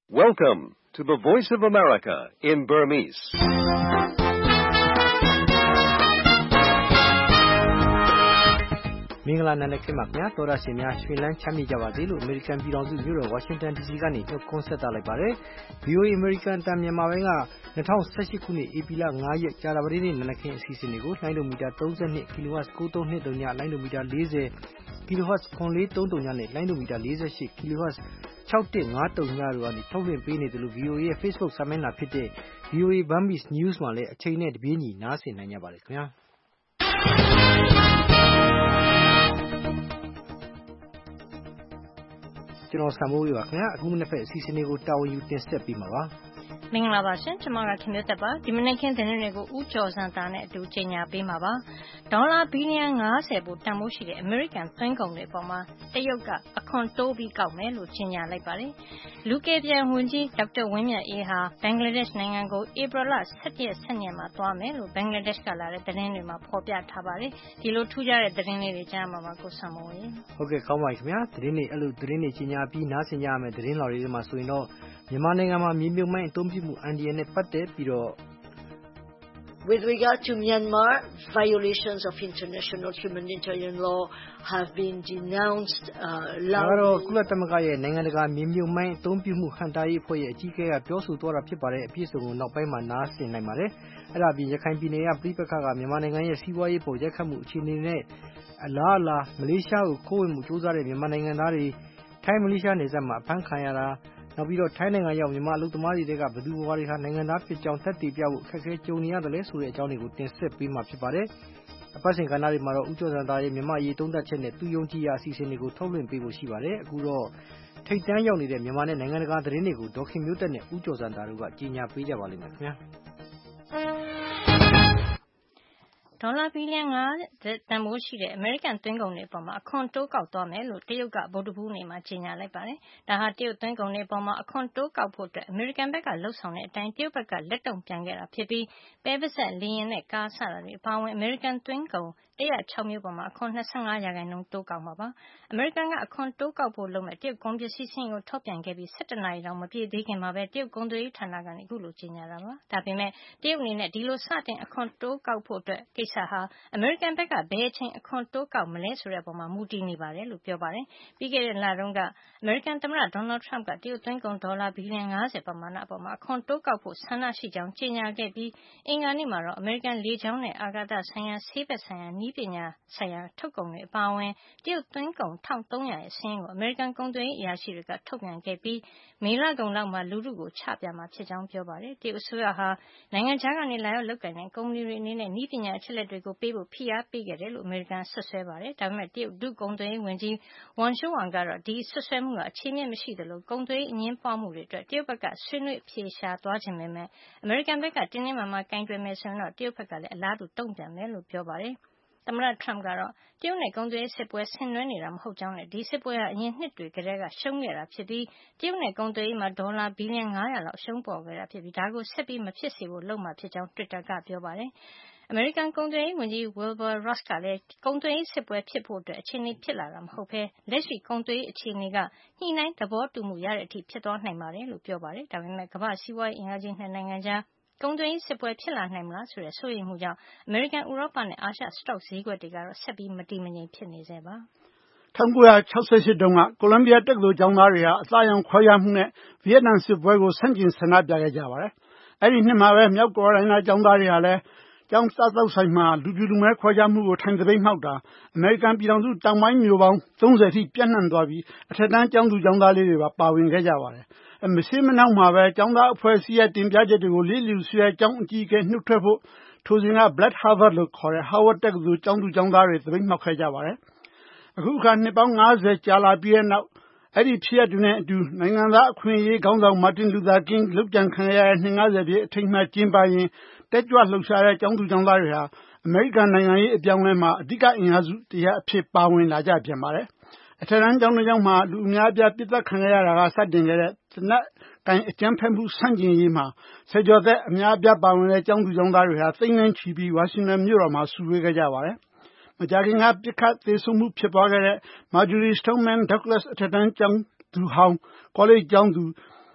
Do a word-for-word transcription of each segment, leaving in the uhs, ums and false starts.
Welcome to the Voice of America in Burmese. ။မင်္ဂလာနံနက်ခင်းပါခင်ဗျာတော်ရရှင်များရွှေလန်းချမ်းမြေ့ကြပါစေလို့ American ပြည်တော်စုမြို့တော် Washington ဒီ စီ ကနေနှုတ်ခွန်းဆက်တာလိုက်ပါတယ်။ V O A American တန်မြန်မာပိုင်းက၂၀၁၈ခုနှစ်ဧပြီလ၅ရက်ကြာသပတေးနေ့နံနက်ခင်းအစီအစဉ်တွေကိုလိုင်းဒိုမီတာ၃၂ kilohertz ၉၃၂၀လိုင်းဒိုမီတာ၄၀ kilohertz ခွန်လေး၃၀နဲ့လိုင်းဒိုမီတာ၄၈ kilohertz ၆၁၅၀တို့ကနေထုတ်လွှင့်ပေးနေတယ်လို့ V O A ရဲ့ Facebook စာမျက်နှာဖြစ်တဲ့ V O A Burmese News မှာလည်းအချိန်နဲ့တပြေးညီနားဆင်နိုင်ကြပါတယ်ခင်ဗျာ။ကျွန်တော်ဆံမိုးရပါခင်ဗျာအခုမနေ့ဖက်အစီအစဉ်လေးကိုတာဝန်ယူတင်ဆက်ပေးမှာပါမင်္ဂလာပါရှင်ကျွန်မကခင်မျိုးသက်ပါဒီမနေ့ခင်းသတင်းတွေကိုဦးကျော်စံတာနဲ့အတူကြေညာပေးမှာပါဒေါ်လာဘီလီယံ၅၀ပိုတန်ဖိုးရှိတဲ့ American သွင်းကုန်တွေအပေါ်မှာတရုတ်ကအခွန်တိုးပြီးကောက်မယ်လို့ကြေညာလိုက်ပါတယ်လူကယ်ပြန်ဝန်ကြီးဒေါက်တာဝင်းမြတ်အေးဟာဘင်္ဂလားဒေ့ရှ်နိုင်ငံကိုဧပြီလ၁၁ရက်၁၂ရက်မှာသွားမယ်လို့ဘင်္ဂလားဒေ့ရှ်ကလာတဲ့သတင်းတွေမှာဖော်ပြထားပါတယ်ဒီလိုထူးခြားတဲ့သတင်းလေးတွေကြားမှာပါကိုဆံမိုးရေဟုတ်ကဲ့ကောင်းပါပြီခင်ဗျာသတင်းတွေအဲ့လိုသတင်းတွေကြေညာပြီးနားဆင်ကြရမယ်သတင်းတော်လေးတွေမှာဆိုရင်တော့မြန်မာနိုင်ငံမှာမြေမြုပ်မိုင်းအသုံးပြုမှုအန္တရာယ်နဲ့ပတ်သက်ပြီးတော့ With regard to Myanmar, violations of international humanitarian law have been denounced uh, loudly. ကုလသမဂ္ဂရဲ့နိုင်ငံတကာမြေမြုပ်မိုင်းအသုံးပြုမှုဟန်တာရေးအဖွဲ့ရဲ့အကြီးအကဲကပြောဆိုသွားတာဖြစ်ပါတယ်အပြည့်အစုံကိုနောက်ပိုင်းမှာနားဆင်နိုင်ပါတယ်အဲ့ဒါပြီးရခိုင်ပြည်နယ်ကပြည်ပခါကမြန်မာနိုင်ငံရဲ့စီးပွားရေးပေါ်ရက်ခတ်မှုအခြေအနေနဲ့အလားအလာမလေးရှားကိုခိုးဝင်မှုစူးစမ်းတဲ့မြန်မာနိုင်ငံသားတွေထိုင်းမလေးရှားနယ်စပ်မှာအဖမ်းခံရတာနောက်ပြီးတော့ထိုင်းနိုင်ငံရောက်မြန်မာအလုပ်သမားတွေကဘယ်သူဘဝတွေဟာနိုင်ငံသားဖြစ်ကြောင်းသက်သေပြဖို့အခက်အခဲကြုံနေရတယ်လဲဆိုတဲ့အကြောင်းတွေကိုတင်ဆက်ပေးမှာဖြစ်ပါတယ်။အပတ်စဉ်ကဏ္ဍတွေမှာတော့ဦးကျော်စံသားရဲ့မြန်မာအရေးသုံးသပ်ချက်နဲ့သူယုံကြည်ရာအစီအစဉ်တွေကိုထုတ်လွှင့်ပေးဖို့ရှိပါတယ်။အခုတော့ထိတ်တန်းရောက်နေတဲ့မြန်မာနဲ့နိုင်ငံတကာသတင်းတွေကိုဒေါခင်မျိုးသက်နဲ့ဦးကျော်စံသားတို့ကကြီးညာပေးကြပါလိမ့်မယ်ခင်ဗျာ။ဒေါ်လာဘီလီယံ၅၀တန်ဖိုးရှိတဲ့ American သွင်းကုန်တွေအပေါ်မှာအခွန်တိုးကောက်သွားမယ်လို့တရုတ်ကဗုဒ္ဓဟူးနေ့မှာကြေညာလိုက်ပါတယ်။ဒါဟာတရုတ်သွင်းကုန်တွေအပေါ်မှာအခွန်တိုးကောက်ဖို့အတွက် American ဘက်ကလှုပ်ဆောင်တဲ့အတိုင်းတရုတ်ဘက်ကလက်တုံ့ပြန်ခဲ့တာဖြစ်ပြီးပဲပစက်လေယာဉ်နဲ့ကားစတာတွေအပါအဝင် American သွင်းကုန်၁၀၆မျိုးပေါ်မှာအခွန်၂၅ရာခိုင်နှုန်းတိုးကောက်မှာပါ။ American ကအခွန်တိုးကောက်ဖို့လုပ်မဲ့တရုတ်ကုန်ပစ္စည်းစာရင်းကိုထုတ်ပြန်ခဲ့ပြီး၁၁နာရီတောင်မပြည့်သေးခင်မှာပဲတရုတ်ကုန်သွယ်ရေးဌာနကနေအခုလိုကြေညာတာပါ။ဒါပေမဲ့တရုတ်အနေနဲ့ဒီလိုစတင်အခွန်တိုးကောက်ဖို့အတွက်ကိစ္စဟာအမေရိကန်ဘက်ကဘယ်အချိန်အခွန်တိုးကောက်မလဲဆိုတဲ့အပေါ်မှာမူတည်နေပါတယ်လို့ပြောပါတယ်။ပြီးခဲ့တဲ့လတုန်းကအမေရိကန်သမ္မတဒေါ်နယ်ထရမ့်ကတရုတ်သွင်းကုန်ဒေါ်လာဘီလီယံ၅၀ပမာဏအပေါ်မှာအခွန်တိုးကောက်ဖို့ဆန္ဒရှိကြောင်းကြေညာခဲ့ပြီးအင်္ဂါနေ့မှာတော့အမေရိကန်လေကြောင်းနဲ့အာကာသဆိုင်ရာဆေးဘက်ဆိုင်ရာနည်းပညာဆိုင်ရာထုတ်ကုန်တွေအပါအဝင်တရုတ်သွင်းကုန်၁၃၀၀ရဲ့စာရင်းကိုအမေရိကန်ကုန်သွယ်ရေးအရာရှိတွေကထုတ်ပြန်ခဲ့ပြီးမေလကုန်လောက်မှာလူထုကိုချပြမှာဖြစ်ကြောင်းပြောပါတယ်။တရုတ်အစိုးရဟာနိုင်ငံခြားကနေလာရောက်လုပ်ကိုင်တဲ့ကုမ္ပဏီတွေအနေနဲ့နည်းပညာအချက်အလက်တွေကိုပေးဖို့ဖိအားပေးခဲ့တယ်လို့အမေရိကန်ဆွဆွဲပါတယ်။ဒါပေမဲ့တရုတ်ဒုကုန်သွယ်ရေးဝန်ကြီးဝမ်ရှိုးဝမ်ကတော့ဒီဆွဆွဲမှုကအခြေမြစ်မရှိသလိုကုန်သွယ်ရေးအငြင်းပွားမှုတွေအတွက်တရုတ်ဘက်ကဆွေးနွေးအဖြေရှာသွားခြင်းပဲမဲ့အမေရိကန်ဘက်ကတင်းတင်းမာမာကင်တွယ်မယ်ဆိုရင်တော့တရုတ်ဘက်ကလည်းအလားတူတုံ့ပြန်မယ်လို့ပြောပါတယ်။သမ္မတထရမ့်ကတော့တရုတ်နဲ့ကုန်သွယ်ရေးစစ်ပွဲဆင်နွှဲနေတာမဟုတ်ကြောင်းနဲ့ဒီစစ်ပွဲဟာအရင်နှစ်တွေကတည်းကရှုံးခဲ့တာဖြစ်ပြီးတရုတ်နဲ့ကုန်သွယ်ရေးမှာဒေါ်လာဘီလီယံ၅၀၀လောက်ရှုံးပေါ်ခဲ့တာဖြစ်ပြီးဒါကိုဆက်ပြီးမဖြစ်စေဖို့လုပ်မှာဖြစ်ကြောင်း Twitter ကပြောပါတယ်။အမေရိကန်ကုန်သွယ်ရေးဝန်ကြီး Wilbur Ross ကလည်းကုန်သွယ်ရေးစစ်ပွဲဖြစ်ဖို့အတွက်အခြေအနေဖြစ်လာတာမဟုတ်ဘဲလက်ရှိကုန်သွယ်ရေးအခြေအနေကညှိနှိုင်းသဘောတူမှုရတဲ့အထိဖြစ်သွားနိုင်ပါတယ်လို့ပြောပါတယ်။ဒါပေမဲ့ကမ္ဘာ့စီးပွားရေးအင်အားကြီးနှစ်နိုင်ငံကြားကုန်သွယ်ရေးစစ်ပွဲဖြစ်လာနိုင်မလားဆိုတဲ့စိုးရိမ်မှုကြောင့်အမေရိကန်ဥရောပနဲ့အာရှစတော့ဈေးကွက်တွေကတော့ဆက်ပြီးမတည်မငြိမ်ဖြစ်နေဆဲပါ။၁၉၆၈တုန်းကကိုလံဘီယာတက္ကသိုလ်ကျောင်းသားတွေဟာအသားရောင်ခွဲခြားမှုနဲ့ဗီယက်နမ်စစ်ပွဲကိုဆန့်ကျင်ဆန္ဒပြခဲ့ကြပါတယ်။အဲ့ဒီနှစ်မှာပဲမြောက်ကရိုလိုင်းနာကျောင်းသားတွေဟာလည်းကျောင်းစားသောက်ဆိုင်မှာလူဖြူလူမဲခွဲခြားမှုကိုထိုင်သပိတ်မှောက်တာအမေရိကန်ပြည်ထောင်စုတောင်ပိုင်းမြို့ပေါင်း၃၀ထိပြန့်နှံ့သွားပြီးအထက်တန်းကျောင်းသူကျောင်းသားလေးတွေပါပါဝင်ခဲ့ကြပါတယ်။အဲမရှိမနှောက်မှာပဲကျောင်းသားအဖွဲ့အစည်းရဲ့တင်ပြချက်တွေကိုလစ်လျူရှုတဲ့ကျောင်းအကြီးအကဲနှုတ်ထွက်ဖို့ထိုစဉ်က Black Harvard လို့ခေါ်တဲ့ Harvard တက္ကသိုလ်ကျောင်းသူကျောင်းသားတွေသပိတ်မှောက်ခဲ့ကြပါတယ်။အခုအခါနှစ်ပေါင်း၅၀ကြာလာပြီးတဲ့နောက်အဲ့ဒီဖြစ်ရပ်တွေနဲ့အတူနိုင်ငံသားအခွင့်အရေးခေါင်းဆောင်မာတင်လူသာကင်းလုပ်ကြံခံရတဲ့နှစ်၅၀ပြည့်အထိမ်းအမှတ်ကျင်းပရင်တက်ကြွလှုပ်ရှားတဲ့ကျောင်းသူကျောင်းသားတွေဟာအမေရိကန်နိုင်ငံရေးအပြောင်းအလဲမှာအဓိကအင်အားစုတရားအဖြစ်ပါဝင်လာကြပြန်ပါတယ်။အထက်တန်းကျောင်းတစ်ကျောင်းမှာလူအများအပြားပြစ်ဒဏ်ခံရတာကစတင်ခဲ့တဲ့သေနတ်ကိုင်အကြမ်းဖက်မှုဆန့်ကျင်ရေးမှာဆယ်ကျော်သက်အများအပြားပါဝင်တဲ့ကျောင်းသူကျောင်းသားတွေဟာသိန်းနဲ့ချီပြီးဝါရှင်တန်မြို့တော်မှာစုဝေးခဲ့ကြပါတယ်။မကြာခင်ကပြစ်ခတ်သေဆုံးမှုဖြစ်ပွားခဲ့တဲ့ Marjory Stoneman Douglas အထက်တန်းကျောင်းသူဟောင်းကောလိပ်ကျောင်းသူ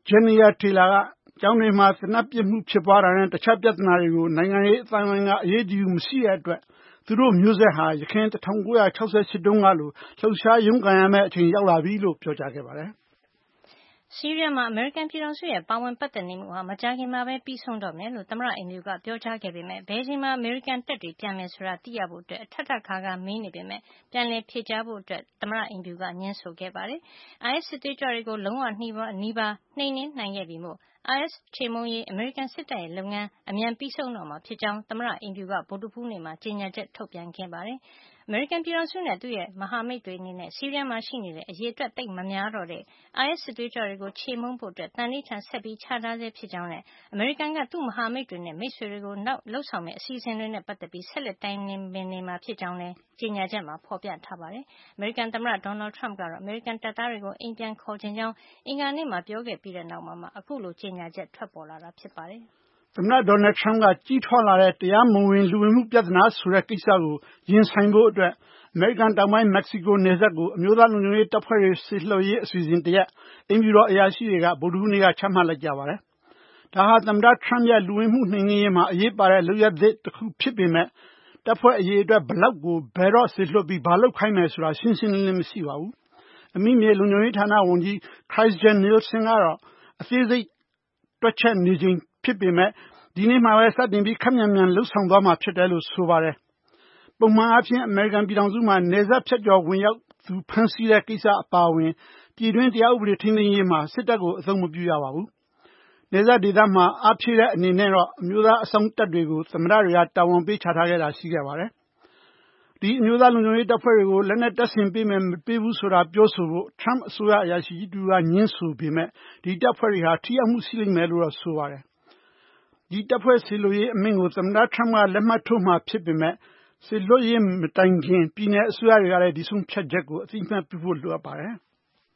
Jenia Taylor ကကျောင်းတွေမှာသနပ်ပြစ်မှုဖြစ်ပွားတာနဲ့တခြားပြဿနာတွေကိုနိုင်ငံရေးအတိုင်းအဝန်ကအရေးကြီးမရှိတဲ့အတွက်သူတို့မျိုးဆက်ဟာရခိုင်၁၉၆၈တုန်းကလိုလှုပ်ရှားရုန်းကန်ရမယ့်အချိန်ရောက်လာပြီလို့ပြောကြားခဲ့ပါတယ်။ဆီးရီးယားမှာအမေရိကန်ပြည်ထောင်စုရဲ့ပါဝင်ပတ်သက်နေမှုဟာမကြာခင်မှာပဲပြီးဆုံးတော့မယ်လို့သမ္မတအိမ်ဖြူကပြောကြားခဲ့ပေမဲ့ဘယ်ချိန်မှာအမေရိကန်တပ်တွေပြန်မယ်ဆိုတာသိရဖို့အတွက်အထက်ထပ်ခါခါမေးနေပေမဲ့ပြန်လည်ဖြေကြားဖို့အတွက်သမ္မတအိမ်ဖြူကညှင်းဆိုခဲ့ပါတယ်။ အိုင်အက်စ်စစ်သွေးကြွတွေကိုလုံးဝနှီးပါးနီးပါးနှိမ်နင်းနိုင်ခဲ့ပြီမို့အိုင်အက်စ်ချေမှုန်းရေးအမေရိကန်စစ်တပ်ရဲ့လုပ်ငန်းအမြန်ပြီးဆုံးတော့မှာဖြစ်ကြောင်းသမ္မတအိမ်ဖြူကဗုဒ္ဓဟူးနေ့မှာကြေညာချက်ထုတ်ပြန်ခဲ့ပါတယ်။အမေရိကန်ပြည်ထောင်စုနဲ့သူ့ရဲ့မဟာမိတ်တွေအနေနဲ့ဆီးရီးယားမှာရှိနေတဲ့အရေအတွက်သိပ်မများတော့တဲ့အိုင်အက်စ်စစ်သွေးကြွတွေကိုချေမှုန်းဖို့အတွက်သန္နိဋ္ဌာန်ဆက်ပြီးချထားဆဲဖြစ်ကြောင်းနဲ့အမေရိကန်ကသူ့မဟာမိတ်တွေနဲ့မိတ်ဆွေတွေကိုနောက်လုပ်ဆောင်မယ့်အစီအစဉ်တွေနဲ့ပတ်သက်ပြီးဆက်လက်တိုင်ပင်နေမှာဖြစ်ကြောင်းလည်းကြေညာချက်မှာဖေါ်ပြထားပါတယ်။အမေရိကန်သမ္မတဒေါ်နယ်ထရမ့်ကတော့အမေရိကန်တပ်သားတွေကိုအိမ်ပြန်ခေါ်ချင်ကြောင်းအင်္ဂါနေ့မှာပြောခဲ့ပြီးတဲ့နောက်မှာမှအခုလိုကြေညာချက်ထွက်ပေါ်လာတာဖြစ်ပါတယ်။သမ္မတဒေါ်နယ်ထရမ့်ကကြီးထွားလာတဲ့တရားမဝင်လူဝင်မှုပြဿနာဆိုတဲ့ကိစ္စကိုရင်ဆိုင်ဖို့အတွက်အမေရိကန်တောင်ပိုင်းမက္ကဆီကိုနယ်စပ်ကိုအမျိုးသားလုံခြုံရေးတပ်ဖွဲ့တွေဆေလွှတ်ရေးအစီအစဉ်တရက်အိမ်ဖြူတော်အရာရှိတွေကဗုဒ္ဓဟူးနေ့ကချမှတ်လိုက်ကြပါတယ်။ဒါဟာသမ္မတထရမ့်ရဲ့လူဝင်မှုနှိမ်နင်းရေးမှာအရေးပါတဲ့လုပ်ရပ်သစ်တစ်ခုဖြစ်ပေမဲ့တပ်ဖွဲ့အရေးအတွက်ဘလောက်ကိုဘယ်တော့ဆေလွှတ်ပြီးဘာလုပ်ခိုင်းမယ်ဆိုတာရှင်းရှင်းလင်းလင်းမရှိပါဘူး။အမိမြေလုံခြုံရေးဌာနဝန်ကြီး Kirstjen Nielsen ကတော့အသေးစိတ်တွက်ချက်နေချိန်ဖြစ်ပေမဲ့ဒီနေ့မှာပဲစတင်ပြီးခပ်မြန်မြန်လှုပ်ဆောင်သွားမှာဖြစ်တယ်လို့ဆိုပါတယ်။ပုံမှန်အားဖြင့်အမေရိကန်ပြည်ထောင်စုမှာနယ်စပ်ဖြတ်ကျော်ဝင်ရောက်သူဖမ်းဆီးတဲ့ကိစ္စအပါအဝင်ပြည်တွင်းတရားဥပဒေထိန်းသိမ်းရေးမှာစစ်တပ်ကိုအသုံးမပြုရပါဘူး။နယ်စပ်ဒေသမှာအားဖြည့်တဲ့အနေနဲ့တော့အမျိုးသားအစောင့်တပ်တွေကိုသမ္မတတွေကတာဝန်ပေးချထားခဲ့တာရှိခဲ့ပါတယ်။ဒီအမျိုးသားလုံခြုံရေးတပ်ဖွဲ့တွေကိုလက်နက်တပ်ဆင်ပေးမယ်မပေးဘူးဆိုတာပြောဆိုဖို့ထရမ့်အစိုးရအရာရှိကြီးတူကညှင်းဆိုပေမဲ့ဒီတပ်ဖွဲ့တွေဟာထိရောက်မှုရှိလိမ့်မယ်လို့ဆိုပါတယ်။ဒီတပ်ဖွဲ့ဆေလွှတ်ရေးအမိန့်ကိုသမ္မတထရမ့်ကလက်မှတ်ထိုးမှာဖြစ်ပေမဲ့ဆေလွှတ်ရေးမတိုင်ခင်ပြည်내အစိုးရတွေကလည်းဒီဆုံးဖြတ်ချက်ကိုအသိအမှတ်ပြုဖို့လိုအပ်ပါတယ်။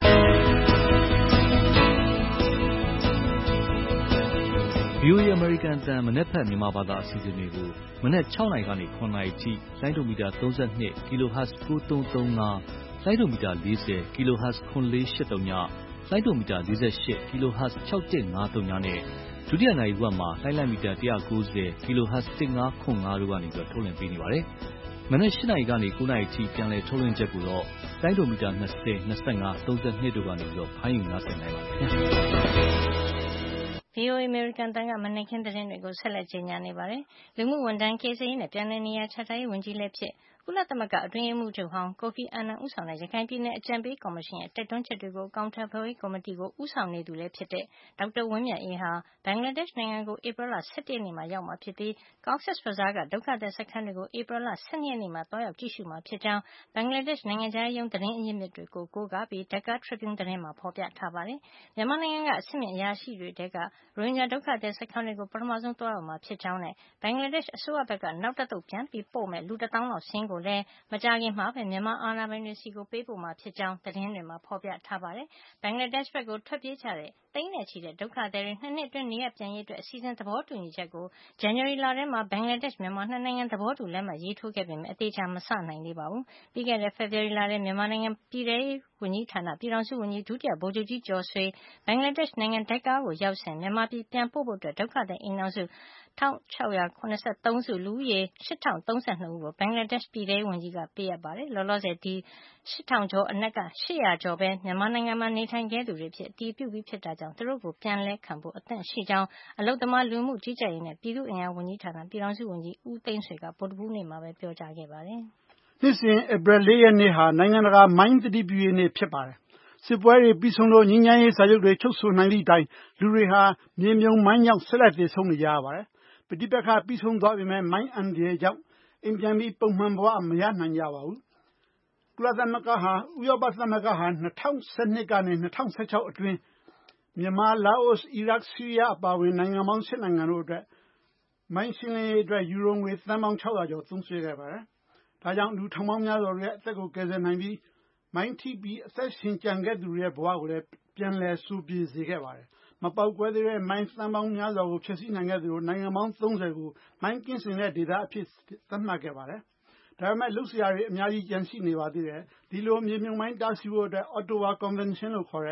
ဗွီအိုအေအမေရိကန်အသံမနက်ဖြန်မြန်မာဘာသာအစီအစဉ်တွေကိုမနက်၆နာရီကနေ၇နာရီထိလိုင်းဒိုမီတာ၃၂ kHz ၉၃၃၅လိုင်းဒိုမီတာ၄၀ kHz ၇၄၈၃ညလိုင်းဒိုမီတာ၄၈ kHz ၆၁၅၃ညနဲ့ဒုတိယနိုင်ဝက်မှာလိုင်းလိုက်မီတာ၁၉၀ kHz ၁၅ခွန်၅တို့ကနေပြီးထုတ်လွှင့်ပေးနေပါတယ်။မနက်၈နာရီကနေ၉နာရီထိပြန်လည်ထုတ်လွှင့်ချက်ကိုတော့လိုင်းဒိုမီတာ၂၀ ၂၅ ၃၂တို့ကနေပြီးတော့ဖိုင်းယူနားဆင်နိုင်ပါတယ်ခင်ဗျာ။ ဗွီအိုအေအမေရိကန်အသံကမနက်ခင်းသတင်းတွေကိုဆက်လက်ကြေညာနေပါတယ်။လူမှုဝန်ထမ်းကယ်ဆယ်ရေးနဲ့ပြန်လည်နေရာချထားရေးဝန်ကြီးလည်းဖြစ်ကုလသမဂ္ဂအတွင်းရေးမှူးချုပ်ဟောင်းကိုဖီအာနန်ဦးဆောင်တဲ့ရခိုင်ပြည်နယ်အကြံပေးကော်မရှင်ရဲ့တိုက်တွန်းချက်တွေကိုအကောင်အထည်ဖေါ်ရေးကော်မတီကိုဦးဆောင်နေသူလည်းဖြစ်တဲ့ဒေါက်တာဝင်းမြတ်အေးဟာဘင်္ဂလားဒေ့ရှ်နိုင်ငံကိုဧပြီလ၁၁ရက်နေ့မှာရောက်မှာဖြစ်ပြီး Cox's Bazar ကဒုက္ခသည်စခန်းတွေကိုဧပြီလ၁၂ရက်နေ့မှာသွားရောက်ကြည့်ရှုမှာဖြစ်ကြောင်းဘင်္ဂလားဒေ့ရှ်နိုင်ငံခြားရေးရုံးသတင်းအရင်းမြစ်တွေကိုကိုးကားပြီး Dhaka Tribune သတင်းမှာဖေါ်ပြထားပါတယ်။မြန်မာနိုင်ငံကအဆင့်မြင့်အရာရှိတွေထဲကရိုဟင်ဂျာဒုက္ခသည်စခန်းတွေကိုပထမဆုံးသွားရောက်မှာဖြစ်ကြောင်းနဲ့ဘင်္ဂလားဒေ့ရှ်အစိုးရဘက်ကနောက်တသုတ်ပြန်ပြီးပို့မဲ့လူတသောင်းလောက်စာရင်းကိုလည်းမကြာခင်မှာပဲမြန်မာအာဏာပိုင်တွေဆီကိုပေးပို့မှာဖြစ်ကြောင်းသတင်းတွေမှာဖေါ်ပြထားပါတယ်။ဘင်္ဂလားဒေ့ရှ်ဘက်ကိုထွက်ပြေးကြတဲ့သိန်းနဲ့ချီတဲ့ဒုက္ခသည်တွေနှစ်နှစ်အတွင်းနေရပ်ပြန်ရေးအတွက်အစီအစဉ်သဘောတူညီချက်ကိုဇန်နဝါရီလထဲမှာဘင်္ဂလားဒေ့ရှ်မြန်မာနှစ်နိုင်ငံသဘောတူလက်မှတ်ရေးထိုးခဲ့ပေမဲ့အသေအချာမစနိုင်သေးပါဘူး။ပြီးခဲ့တဲ့ဖေဖေါ်ဝါရီလထဲမြန်မာနိုင်ငံပြည်ထဲရေးဝန်ကြီးဌာနပြည်ထောင်စုဝန်ကြီးဒုတိယဗိုလ်ချုပ်ကြီးကျော်ဆွေဘင်္ဂလားဒေ့ရှ်နိုင်ငံ Dhaka ကိုရောက်စဉ်မြန်မာပြည်ပြန်ပို့ဖို့ဒုက္ခသည်အိမ်ထောင်စု၁၆၇၃စုလူဦးရေ၈ထောင်၃၂ဦးကိုဘင်္ဂလားဒေ့ရှ်ပြည်ထဲရေးဝန်ကြီးကပေးအပ်ပါတယ်။လောလောဆယ်ဒီ၈ထောင်ကျော်အနက်က၈ရာကျော်ပဲမြန်မာနိုင်ငံမှာနေထိုင်ခဲ့သူတွေအဖြစ်အတည်ပြုပြီးဖြစ်တာကြောင့်သူတို့ကိုပြန်လက်ခံဖို့အသင့်ရှိကြောင်းအလုပ်သမားလူဝင်မှုကြီးကြပ်ရေးနဲ့ပြည်သူ့အင်အားဝန်ကြီးဌာနပြည်ထောင်စုဝန်ကြီးဦးသိန်းဆွေကဗုဒ္ဓဟူးနေ့မှာပြောကြားခဲ့ပါတယ်။နှစ်စဉ်ဧပြီ၄ရက်နေ့ဟာနိုင်ငံတကာမိုင်းသတိပြုရေးနေ့ဖြစ်ပါတယ်။စစ်ပွဲတွေပြီးဆုံးလို့ငြိမ်းချမ်းရေးစာချုပ်တွေချုပ်ဆိုနိုင်သည့်တိုင်လူတွေဟာမြေမြုံမိုင်းကြောင့်ဆက်လက်သေဆုံးနေကြရပါတယ်။ပဋိပက္ခပြီးဆုံးသွားပေမဲ့မိုင်းအန္တရာယ်ကြောင့်အိမ်ပြန်ပြီးပုံမှန်ဘဝမရနိုင်ကြပါဘူး။ကုလသမဂ္ဂဟာဥရောပသမဂ္ဂဟာ၂၀၁၂ကနေ၂၀၁၆အတွင်းမြန်မာ၊လာအို၊အီရတ်၊ဆီးရီးယားအပါအဝင်နိုင်ငံပေါင်း၈နိုင်ငံတို့အတွက်မိုင်းရှင်းလင်းရေးအတွက်ယူရိုငွေသန်းပေါင်း၆ရာကျော်သုံးစွဲခဲ့ပါတယ်။ဒါကြောင့်လူထောင်ပေါင်းများစွာရဲ့အသက်ကိုကယ်ဆယ်နိုင်ပြီးမိုင်းထိပြီးအသက်ရှင်ကျန်ခဲ့သူတွေရဲ့ဘဝကိုလည်းပြန်လည်ဆိုပြေစေခဲ့ပါတယ်။မပေါက်ကွဲသေးတဲ့မိုင်းသန်းပေါင်းများစွာကိုဖျက်ဆီးနိုင်ခဲ့သလိုနိုင်ငံပေါင်း၃၀ကိုမိုင်းကင်းစင်တဲ့ဒေသအဖြစ်သတ်မှတ်ခဲ့ပါတယ်။ဒါပေမဲ့လုပ်စရာတွေအများကြီးကျန်ရှိနေပါသေးတယ်။ဒီလိုမြေမြုံမိုင်းတားဆီးဖို့အတွက် Ottawa Convention လို့ခေါ်တဲ့န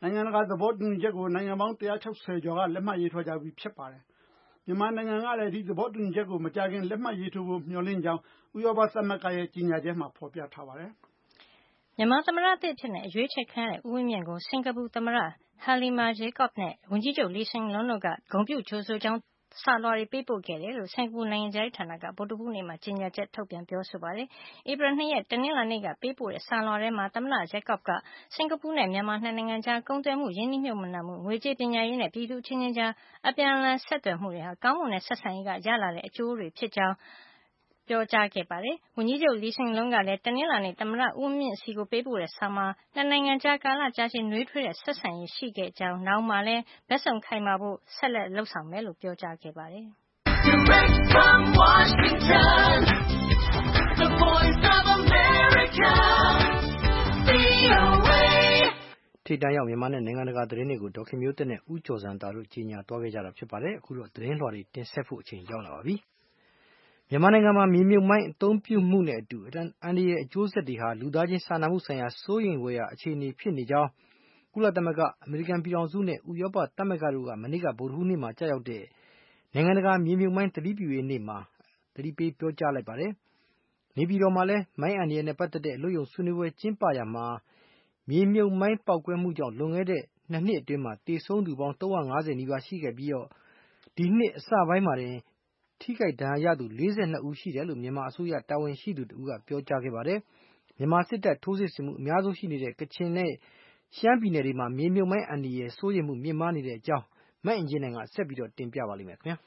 နိုင်ငံတကာသဘောတူညီချက်ကိုနိုင်ငံပေါင်းone hundred sixtyကျော်ကလက်မှတ်ရေးထိုးကြပြီးဖြစ်ပါတယ်။မြန်မာနိုင်ငံကလည်းဒီသဘောတူညီချက်ကိုမကြာခင်လက်မှတ်ရေးထိုးဖို့မျှော်လင့်ကြောင်းဥရောပသမဂ္ဂရဲ့ကြေညာချက်မှာဖော်ပြထားပါတယ်။မြန်မာသမ္မတသစ်အဖြစ်အရွေးချယ်ခံရတဲ့ဦးဝင်းမြင့်ကိုစင်ကာပူသမ္မတ Halimah Yacob နဲ့ဝန်ကြီးချုပ် Lee Hsien Loong တို့ကဂုဏ်ပြုကြိုဆိုကြောင်းစာလွှာတွေပေးပို့ခဲ့တယ်လို့စင်ကာပူနိုင်ငံခြားရေးဌာနကဗုဒ္ဓဟူးနေ့မှာကြေညာချက်ထုတ်ပြန်ပြောဆိုပါတယ်။ဧပြီtwoရက်တနင်္လာနေ့ကပေးပို့တဲ့စာလွှာထဲမှာသမ္မတ Yacob ကစင်ကာပူနဲ့မြန်မာနှစ်နိုင်ငံကြားကုန်သွယ်မှု၊ရင်းနှီးမြှုပ်နှံမှု၊ငွေကြေးပညာရေးနဲ့ပြည်သူအချင်းချင်းကြားအပြန်အလှန်ဆက်သွယ်မှုတွေဟာကောင်းမွန်တဲ့ဆက်ဆံရေးကရလာတဲ့အကျိုးတွေဖြစ်ကြောင်းပြောကြားခဲ့ပါတယ်။ဝန်ကြီးချုပ် Lee Hsien Loong ကလည်းတနင်္လာနေ့သမ္မတဦးဝင်းမြင့်ဆီကိုပေးပို့တဲ့စာမှာနှစ်နိုင်ငံကြားကာလကြာရှည်နွေးထွေးတဲ့ဆက်ဆံရေးရှိခဲ့ကြောင်းနောင်မှာလည်းဘက်စုံခိုင်မာဖို့ဆက်လက်လုပ်ဆောင်မယ်လို့ပြောကြားခဲ့ပါတယ်။ Direct from Washington, the Voice of America, V O A ထိပ်တန်းရောက်မြန်မာနဲ့နိုင်ငံတကာသတင်းတွေကိုဒေါ်ခင်မျိုးသက်နဲ့ဦးကျော်ဇံသာတို့ကြီးညာသွားခဲ့ကြတာဖြစ်ပါတယ်။အခုတော့သတင်းလွှာတွေတင်ဆက်ဖို့အချိန်ရောက်လာပါပြီ။မြန်မာနိုင်ငံမှာမြေမြုပ်မိုင်းအသုံးပြုမှုနဲ့အတူအန္တရာယ်အကျိုးဆက်တွေဟာလူသားချင်းစာနာမှုဆိုင်ရာစိုးရိမ်ဖွယ်ရာအခြေအနေဖြစ်နေကြောင်းကုလသမဂ္ဂ၊အမေရိကန်ပြည်ထောင်စုနဲ့ဥရောပသမဂ္ဂတို့ကမနေ့ကဗုဒ္ဓဟူးနေ့မှာကျရောက်တဲ့နိုင်ငံတကာမြေမြုပ်မိုင်းသတိပြုရေးနေ့မှာသတိပေးပြောကြားလိုက်ပါတယ်။နေပြည်တော်မှာလည်းမိုင်းအန္တရာယ်နဲ့ပတ်သက်တဲ့အလုပ်ရုံဆွေးနွေးပွဲကျင်းပရာမှာမြေမြုပ်မိုင်းပေါက်ကွဲမှုကြောင့်လွန်ခဲ့တဲ့နှစ်နှစ်အတွင်းမှာသေဆုံးသူပေါင်းthree hundred fiftyနီးပါးရှိခဲ့ပြီးတော့ဒီနှစ်အစပိုင်းမှာတင်ထိခိုက်ဒဏ်ရာရသူforty-twoဦးရှိတယ်လို့မြန်မာအစိုးရတာဝန်ရှိသူတဦးကပြောကြားခဲ့ပါတယ်။မြန်မာစစ်တပ်ထိုးစစ်ဆင်မှုအများဆုံးရှိနေတဲ့ကချင်နဲ့ရှမ်းပြည်နယ်တွေမှာမြေမြုပ်မိုင်းအန္တရာယ်စိုးရိမ်မှုမြင့်မားနေတဲ့အကြောင်းမအင်ကြင်းနိုင်ကဆက်ပြီးတော့တင်ပြပါလိမ့်မယ်ခင်ဗျာ။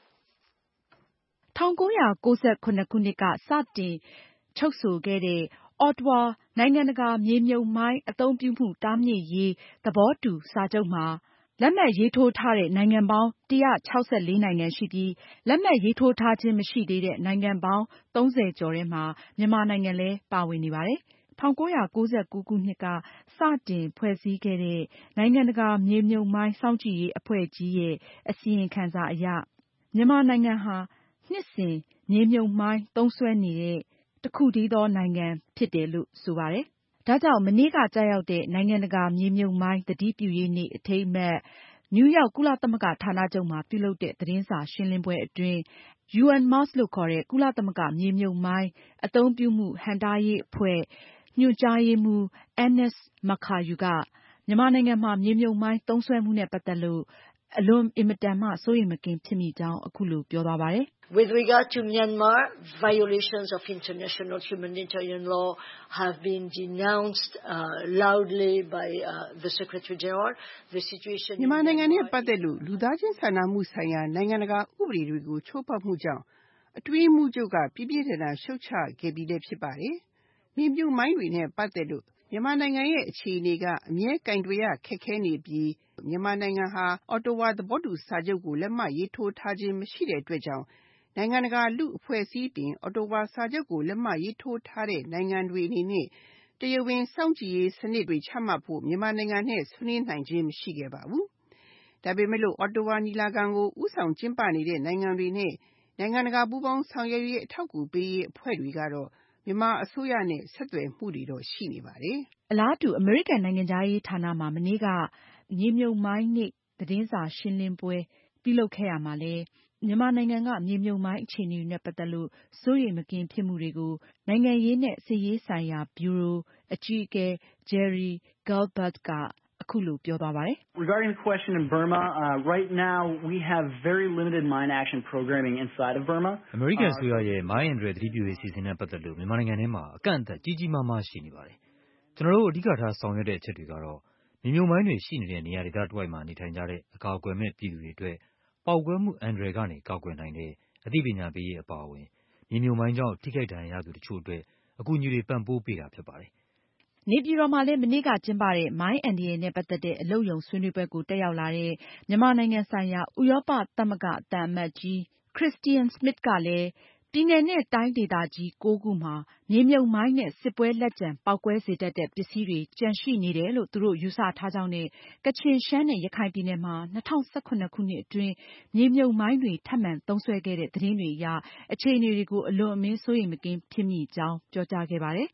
one thousand nine hundred ninety-sevenခုနှစ်ကစတင်ချုပ်ဆိုခဲ့တဲ့ Ottawa နိုင်ငံတကာမြေမြုပ်မိုင်းအသုံးပြုမှုတားမြစ်ရေးသဘောတူစာချုပ်မှာလက်မှတ်ရေးထိုးထားတဲ့နိုင်ငံပေါင်းone hundred sixty-fourနိုင်ငံရှိပြီးလက်မှတ်ရေးထိုးထားခြင်းမရှိသေးတဲ့နိုင်ငံပေါင်းthirtyကျော်ထဲမှာမြန်မာနိုင်ငံလည်းပါဝင်နေပါတယ်။one thousand nine hundred ninety-nineခုနှစ်ကစတင်ဖွဲ့စည်းခဲ့တဲ့နိုင်ငံတကာမြေမြုပ်မိုင်းစောင့်ကြည့်ရေးအဖွဲ့ကြီးရဲ့အစီရင်ခံစာအရမြန်မာနိုင်ငံဟာနှစ်စဉ်မြေမြုပ်မိုင်းသုံးစွဲနေတဲ့တခုတည်းသောနိုင်ငံဖြစ်တယ်လို့ဆိုပါတယ်။ဒါကြောင့်မနေ့ကကျရောက်တဲ့နိုင်ငံတကာမြေမြုပ်မိုင်းသတိပြုရေးနေ့အထိမ်းအမှတ်နယူးရောက်ကုလသမဂ္ဂဌာနချုပ်မှာပြုလုပ်တဲ့သတင်းစာရှင်းလင်းပွဲအတွင်း U N M O S လို့ခေါ်တဲ့ကုလသမဂ္ဂမြေမြုပ်မိုင်းအသုံးပြုမှုဟန့်တားရေးအဖွဲ့ညွှန်ကြားရေးမှူး Agnes Makayu ကမြန်မာနိုင်ငံမှာမြေမြုပ်မိုင်းသုံးစွဲမှုနဲ့ပတ်သက်လို့အလွန်အင်မတန်မှစိုးရိမ်မကင်းဖြစ်မိကြောင်းအခုလိုပြောသွားပါတယ်။ With regard to Myanmar, violations of international humanitarian law have been denounced uh, loudly by uh, the Secretary General. The situation မြန်မာနိုင်ငံနဲ့ပတ်သက်လို့လူသားချင်းစာနာမှုဆိုင်ရာနိုင်ငံတကာဥပဒေတွေကိုချိုးဖောက်မှုကြောင့်အတွင်းမှုချုပ်ကပြည့်ပြည့်ထန်ထန်ရှုတ်ချခဲ့ပြီးလည်းဖြစ်ပါတယ်။မြေမြုပ်မိုင်းတွေနဲ့ပတ်သက်လို့မြန်မာနိုင်ငံရဲ့အခြေအနေကအမြဲကင်တွယ်ရခက်ခဲနေပြီးမြန်မာနိုင်ငံဟာအော်တိုဝါသဘောတူစာချုပ်ကိုလက်မှတ်ရေးထိုးထားခြင်းမရှိတဲ့အတွက်ကြောင့်နိုင်ငံတကာလူ့အဖွဲ့အစည်းတင်အော်တိုဝါစာချုပ်ကိုလက်မှတ်ရေးထိုးထားတဲ့နိုင်ငံတွေအနေနဲ့တရားဝင်စောင့်ကြည့်ရေးစနစ်တွေချမှတ်ဖို့မြန်မာနိုင်ငံနဲ့ဆွေးနွေးနိုင်ခြင်းမရှိခဲ့ပါဘူး။ဒါပေမဲ့လို့အော်တိုဝါညီလာခံကိုဦးဆောင်ကျင်းပနေတဲ့နိုင်ငံတွေနဲ့နိုင်ငံတကာပူးပေါင်းဆောင်ရွက်ရေးအထောက်အကူပေးရေးအဖွဲ့တွေကတော့မြန်မာအစိုးရနဲ့ဆက်သွယ်မှုတွေတော့ရှိနေပါတယ်။အလားတူအမေရိကန်နိုင်ငံခြားရေးဌာနမှာမနေ့ကမြေမြုပ်မိုင်းနေ့သတင်းစာရှင်းလင်းပွဲပြုလုပ်ခဲ့ရမှာလည်းမြန်မာနိုင်ငံကမြေမြုပ်မိုင်းအခြေအနေနဲ့ပတ်သက်လို့စိုးရိမ်မကင်းဖြစ်မှုတွေကိုနိုင်ငံရေးနဲ့စစ်ရေးဆိုင်ရာဗျူရိုအကြီးအကဲ Jerry Gelbart ကအခုလိုပြောသွားပါတယ်။ Regarding the question in Burma, uh, right now we have very limited mine action programming inside of Burma. အမေရိကန်အစိုးရရဲ့မိုင်းအန္တရာယ်သတိပြုရေးအစီအစဉ်နဲ့ပတ်သက်လို့မြန်မာနိုင်ငံထဲမှာအကန့်အသတ်ကြီးကြီးမားမားရှိနေပါတယ်။ကျွန်တော်တို့အဓိကထားဆောင်ရွက်တဲ့အချက်တွေကတော့မြေမြုပ်မိုင်းတွေရှိနေတဲ့နေရာဒေသတစ်ဝိုက်မှာနေထိုင်ကြတဲ့အကာအကွယ်မဲ့ပြည်သူတွေအတွက်ပေါက်ကွဲမှုအန္တရာယ်ကနေကာကွယ်နိုင်တဲ့အသိပညာပေးရေးအပါအဝင်မြေမြုပ်မိုင်းကြောင့်ထိခိုက်ဒဏ်ရာရသူတချို့အတွက်အကူအညီတွေပံ့ပိုးပေးတာဖြစ်ပါတယ်။နေပြည်တော်မှာလည်းမနေ့ကကျင်းပတဲ့မိုင်းအန္တရာယ်နဲ့ပတ်သက်တဲ့အလုပ်ရုံဆွေးနွေးပွဲကိုတက်ရောက်လာတဲ့မြန်မာနိုင်ငံဆိုင်ရာဥရောပသမဂ္ဂသံအမတ်ကြီး Christian Schmidt ကလည်းပြည်နယ်နဲ့တိုင်းဒေသကြီး၉ခုမှာမြေမြုပ်မိုင်းနဲ့စစ်ပွဲလက်ကျန်ပေါက်ကွဲစေတတ်တဲ့ပစ္စည်းတွေကျန်ရှိနေတယ်လို့သူတို့ယူဆထားကြောင်းနဲ့ကချင်ရှမ်းနဲ့ရခိုင်ပြည်နယ်မှာ၂၀၁၇ခုနှစ်အတွင်းမြေမြုပ်မိုင်းတွေထပ်မံသုံးစွဲခဲ့တဲ့သတင်းတွေအရအခြေအနေတွေကိုအလွန်အမင်းစိုးရိမ်မကင်းဖြစ်မိကြောင်းပြောကြားခဲ့ပါတယ်။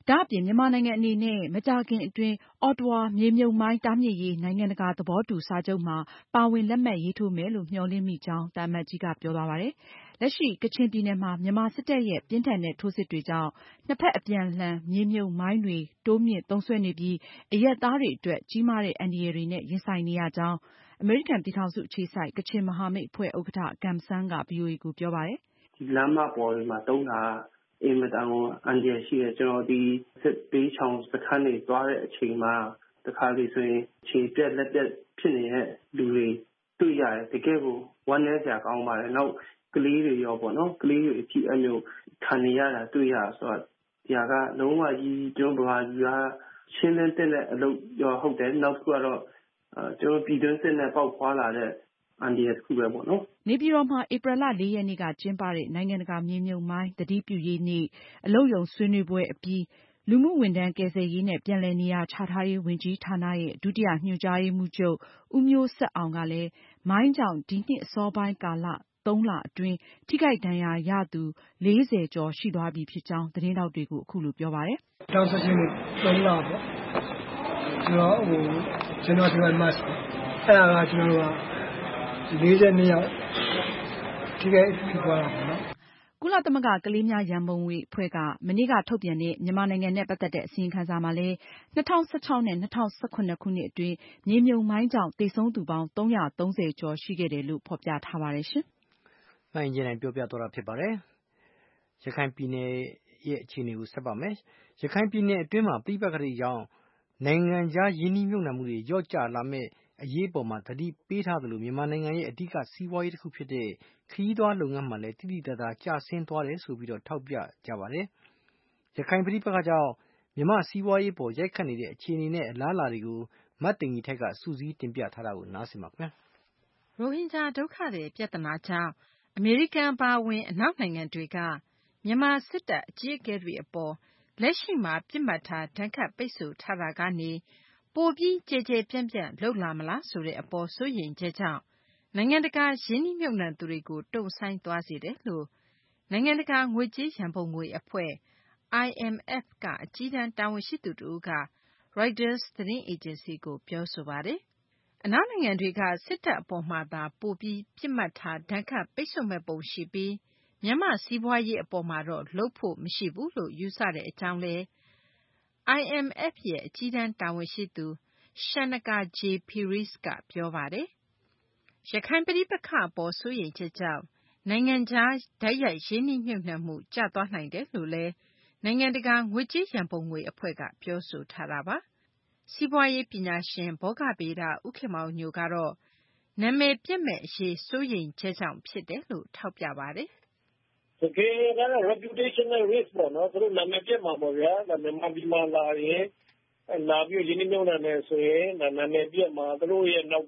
ဒါအပြင်မြန်မာနိုင်ငံအနေနဲ့မကြာခင်အတွင်း Ottawa မြေမြုပ်မိုင်းတားမြစ်ရေးနိုင်ငံတကာသဘောတူစာချုပ်မှာပါဝင်လက်မှတ်ရေးထိုးမယ်လို့မျှော်လင့်မိကြောင်းသံအမတ်ကြီးကပြောသွားပါတယ်။ လက်ရှိကချင်ပြည်နယ်မှာမြန်မာစစ်တပ်ရဲ့ပြင်းထန်တဲ့ထိုးစစ်တွေကြောင့်နှစ်ဖက်အပြန်အလှန်မြေမြုပ်မိုင်းတွေတိုးမြင့်သုံးစွဲနေပြီးအရပ်သားတွေအတွက်ကြီးမားတဲ့အန္တရာယ်တွေနဲ့ရင်ဆိုင်နေရကြောင်းအမေရိကန်ပြည်ထောင်စုအခြေစိုက်ကချင်မဟာမိတ်အဖွဲ့ဥက္ကဋ္ဌ Gum Sang က ဗွီအိုအေကိုပြောပါတယ်။ဒီလမ်းမပေါ်တွေမှာတုံးတာအင်မတန်ကိုအန္တရာယ်ရှိတယ်ကျွန်တော်ဒီစစ်ပေးချောင်စခန်းတွေသွားတဲ့အချိန်မှာတခါလေဆိုရင်ခြေပြက်လက်ပြက်ဖြစ်နေတဲ့လူတွေတွေ့ရတယ်တကယ်ကိုဝမ်းနည်းစရာကောင်းပါတယ်နောက်ကလေးတွေရောပေါ့နော်ကလေးတွေအကြည့်အမျိုးခံနေရတာတွေ့ရဆိုတော့ဒီဟာကလုံးဝကြီးကျွန်တော်ဘာကြီးကရှင်းလင်းတဲ့အလုပ်ရောဟုတ်တယ်နောက်တစ်ခုကတော့ကျွန်တော်ပြည်တွင်းစစ်နဲ့ပေါက်ဖွာလာတဲ့အန်ဒီရဲ့တစ်ခုပဲပေါ့နော်နေပြည်တော်မှာဧပြီလလေးရက်နေ့ကကျင်းပတဲ့နိုင်ငံတကာမြေမြုပ်မိုင်းသတိပြုရေးနေ့အလုပ်ရုံဆွေးနွေးပွဲအပြီးလူမှုဝန်ထမ်းကယ်ဆယ်ရေးနဲ့ပြန်လည်နေရာချထားရေးဝန်ကြီးဌာနရဲ့ဒုတိယညွှန်ကြားရေးမှူးချုပ်ဦးမျိုးဆက်အောင်ကလည်းမိုင်းကြောင့်ဒီနှစ်အစောပိုင်းကာလသုံးလအတွင်းထိခိုက်ဒဏ်ရာရသူလေးဆယ်ကျော်ရှိသွားပြီဖြစ်ကြောင်းသတင်းထောက်တွေကိုအခုလိုပြောပါတယ်။တောင်ဆက်ချင်းသုံးလပေါ့ကျွန်တော်ဟိုကျွန်တော်ဒီမှာ mask အဲ့ဒါကကျွန်တော်တို့ကလေးဆယ်နှစ်ယောက်ထိခိုက်ဖြစ်သွားတာပေါ့နော်ကုလသမဂ္ဂကလေးများရန်ပုံငွေအဖွဲ့ကမနေ့ကထုတ်ပြန်တဲ့မြန်မာနိုင်ငံနဲ့ပတ်သက်တဲ့အစီရင်ခံစာမှာလည်း၂၀၁၆နဲ့၂၀၁၇ခုနှစ်အတွင်းမြေမြုပ်မိုင်းကြောင့်သေဆုံးသူပေါင်းသုံးရာသုံးဆယ်ကျော်ရှိခဲ့တယ်လို့ဖော်ပြထားပါတယ်ရှင်။နိုင်ကျင်းနိုင်ပြောပြသွားတာဖြစ်ပါတယ်။ရခိုင်ပြည်နယ်ရဲ့အခြေအနေကိုဆက်ပါမယ်။ရခိုင်ပြည်နယ်အတွင်းမှာပြည်ပကတိကြောင့်နိုင်ငံခြားယင်းနှိမ့်မြုပ်နှံမှုတွေလျော့ကျလာမဲ့အရေးပေါ်မှာသတိပေးထားသလိုမြန်မာနိုင်ငံရဲ့အဓိကစီးပွားရေးတစ်ခုဖြစ်တဲ့ခရီးသွားလုပ်ငန်းမှာလည်းတိတိတသာကျဆင်းသွားတယ်ဆိုပြီးတော့ထောက်ပြကြပါတယ်။ရခိုင်ပြည်ပကကြောင့်မြန်မာစီးပွားရေးပေါ်ရိုက်ခတ်နေတဲ့အခြေအနေနဲ့အလားအလာတွေကိုမတ်တင်ကြီးထက်ကစူးစီးတင်ပြထားတာကိုနားဆင်ပါခင်ဗျာ။ရိုဟင်ဂျာဒုက္ခတွေပြဿနာကြောင့်အမေရိကန်ပါဝင်အနောက်နိုင်ငံတွေကမြန်မာစစ်တပ်အကြီးအကဲတွေအပေါ်လက်ရှိမှာပြစ်မှတ်ထားဒဏ်ခတ်ပိတ်ဆို့ထားတာကနေပိုပြီးကြဲကြဲပြန့်ပြန့်လှုပ်လာမလားဆိုတဲ့အပေါ်စိုးရိမ်ချက်ကြောင့်နိုင်ငံတကာရင်းနှီးမြှုပ်နှံသူတွေကိုတုံ့ဆိုင်းသွားစေတယ်လို့နိုင်ငံတကာငွေကြေးရန်ပုံငွေအဖွဲ့ I M F ကအကြီးတန်းတာဝန်ရှိသူတဦးက Reuters သတင်းအေဂျင်စီကိုပြောဆိုပါတယ်။အနောက်နိုင်ငံတွေကစစ်တပ်အပေါ်မှာသာပိုပြီးပြစ်မှတ်ထားဒဏ်ခတ်ပိတ်ဆို့မဲ့ပုံရှိပြီးမြန်မာစီးပွားရေးအပေါ်မှာတော့လုပ်ဖို့မရှိဘူးလို့ယူဆတဲ့အကြောင်းလဲ I M F ရဲ့အကြီးတန်းတာဝန်ရှိသူ Shanaka Jay Peiris ကပြောပါတယ်။ရခိုင်ပဋိပက္ခအပေါ်စိုးရိမ်ချက်ကြောင့်နိုင်ငံခြားတိုက်ရိုက်ရင်းနှီးမြှုပ်နှံမှုကျသွားနိုင်တယ်လို့လဲနိုင်ငံတကာငွေကြေးရန်ပုံငွေအဖွဲ့ကပြောဆိုထားတာပါ။စီးပွားရေးပညာရှင်ဘောဂဗေဒဦးခင်မောင်ညိုကတော့နာမည်ပြက်မဲ့အရေးစိုးရိမ်ချက်ကြောင့်ဖြစ်တယ်လို့ထောက်ပြပါတယ်။တကယ်ကတော့ reputational risk ပေါ့နော်သူတို့နာမည်ပြက်မှာပေါ့ဗျာဒါမြန်မာပြည်မှာလာရင်လာပြီးရင်းနှီးမြှုပ်နှံတယ်ဆိုရင်နာမည်ပြက်မှာသူတို့ရဲ့နောက်က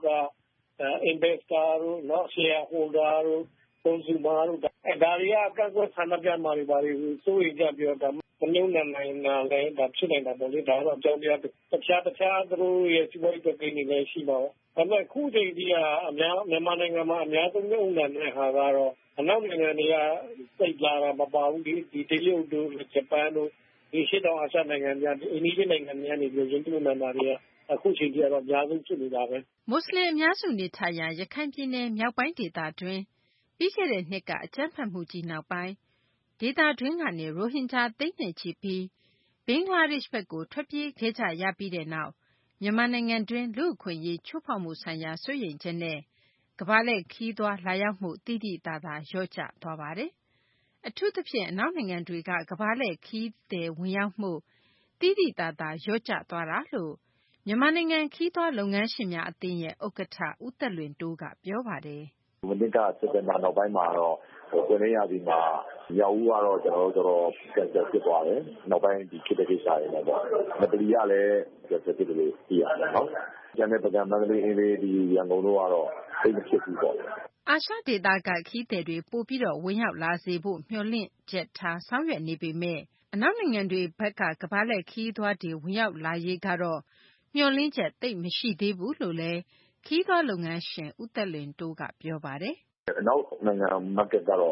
investor တို့เนาะ shareholder တို့ consumer တို့ဒါတွေကကန့်ကွက်ဆန္ဒပြမှာတွေပါတွေစိုးရိမ်ကြပြီးတော့ဒါမမြုပ်နှံနိုင်တာလည်းဒါဖြစ်နေတာပေါ့လေဒါတော့အကြောင်းတရားတခြားတခြားသူတို့ရဲ့စီးပွားရေးကိန်းတွေလည်းရှိပါတော့ဒါပေမဲ့ခုချိန်ကြီးကအများမြန်မာနိုင်ငံမှာအများဆုံးမြုပ်နှံတဲ့ဟာကတော့အနောက်နိုင်ငံတွေကစိတ်လာတာမပါဘူးဒီဒီတရုတ်တို့ဂျပန်တို့ဒီရှစ်တောင်အာရှနိုင်ငံများဒီအိန္ဒိယနိုင်ငံတွေကနေပြီးရင်းနှီးမြှုပ်နှံတာတွေကအခုချိန်ကြီးကတော့အများဆုံးဖြစ်နေတာပဲမွတ်စလင်အများစုနေထိုင်ရာရခိုင်ပြည်နယ်မြောက်ပိုင်းဒေသတွင်းပြီးခဲ့တဲ့နှစ်ကအကြမ်းဖက်မှုကြီးနောက်ပိုင်းဒေသတွင်းကနေရိုဟင်ဂျာသိန်းနဲ့ချီပြီးဘင်္ဂလားဒေ့ရှ်ဘက်ကိုထွက်ပြေးခဲ့ကြရပြီးတဲ့နောက်မြန်မာနိုင်ငံတွင်းလူ့အခွင့်အရေးချိုးဖောက်မှုဆိုင်ရာစိုးရိမ်ချက်နဲ့ကမ္ဘာလှည့်ခရီးသွားလာရောက်မှုတိတိတသာလျော့ကျသွားပါတယ်။အထူးသဖြင့်အနောက်နိုင်ငံတွေကကမ္ဘာလှည့်ခရီးသည်ဝင်ရောက်မှုတိတိတသာလျော့ကျသွားတာလို့မြန်မာနိုင်ငံခရီးသွားလုပ်ငန်းရှင်များအသင်းရဲ့ဥက္ကဋ္ဌဦးသက်လွင်တိုးကပြောပါတယ်။မနှစ်ကစက်တင်ဘာနောက်ပိုင်းမှာတော့ကိုယ်ရင်းရပြီးမှာမြောက်ဦးကတော့ကျွန်တော်တို့တော့ဆက်ဆက်ဖြစ်သွားတယ်။နောက်ပိုင်းဒီဖြစ်တဲ့ကိစ္စတွေနဲ့ပေါ့။မတလီကလည်းဆက်ဆက်ဖြစ်တယ်လို့သိရတယ်နော်။ကျန်တဲ့ပကံမန္တလေးအင်းလေးဒီရန်ကုန်တို့ကတော့သိမဖြစ်ဘူးပေါ့။အာရှဒေသကခရီးသည်တွေပို့ပြီးတော့ဝင်ရောက်လာစေဖို့မျှော်လင့်ချက်ထားဆောင်ရွက်နေပေမဲ့အနောက်နိုင်ငံတွေဘက်ကကမ္ဘာလှည့်ခရီးသွားတွေဝင်ရောက်လာရေးကတော့မျှော်လင့်ချက်သိပ်မရှိသေးဘူးလို့လည်းခရီးသွားလုပ်ငန်းရှင်ဦးသက်လွင်တိုးကပြောပါတယ်။အနောက်နိုင်ငံ market ကတော့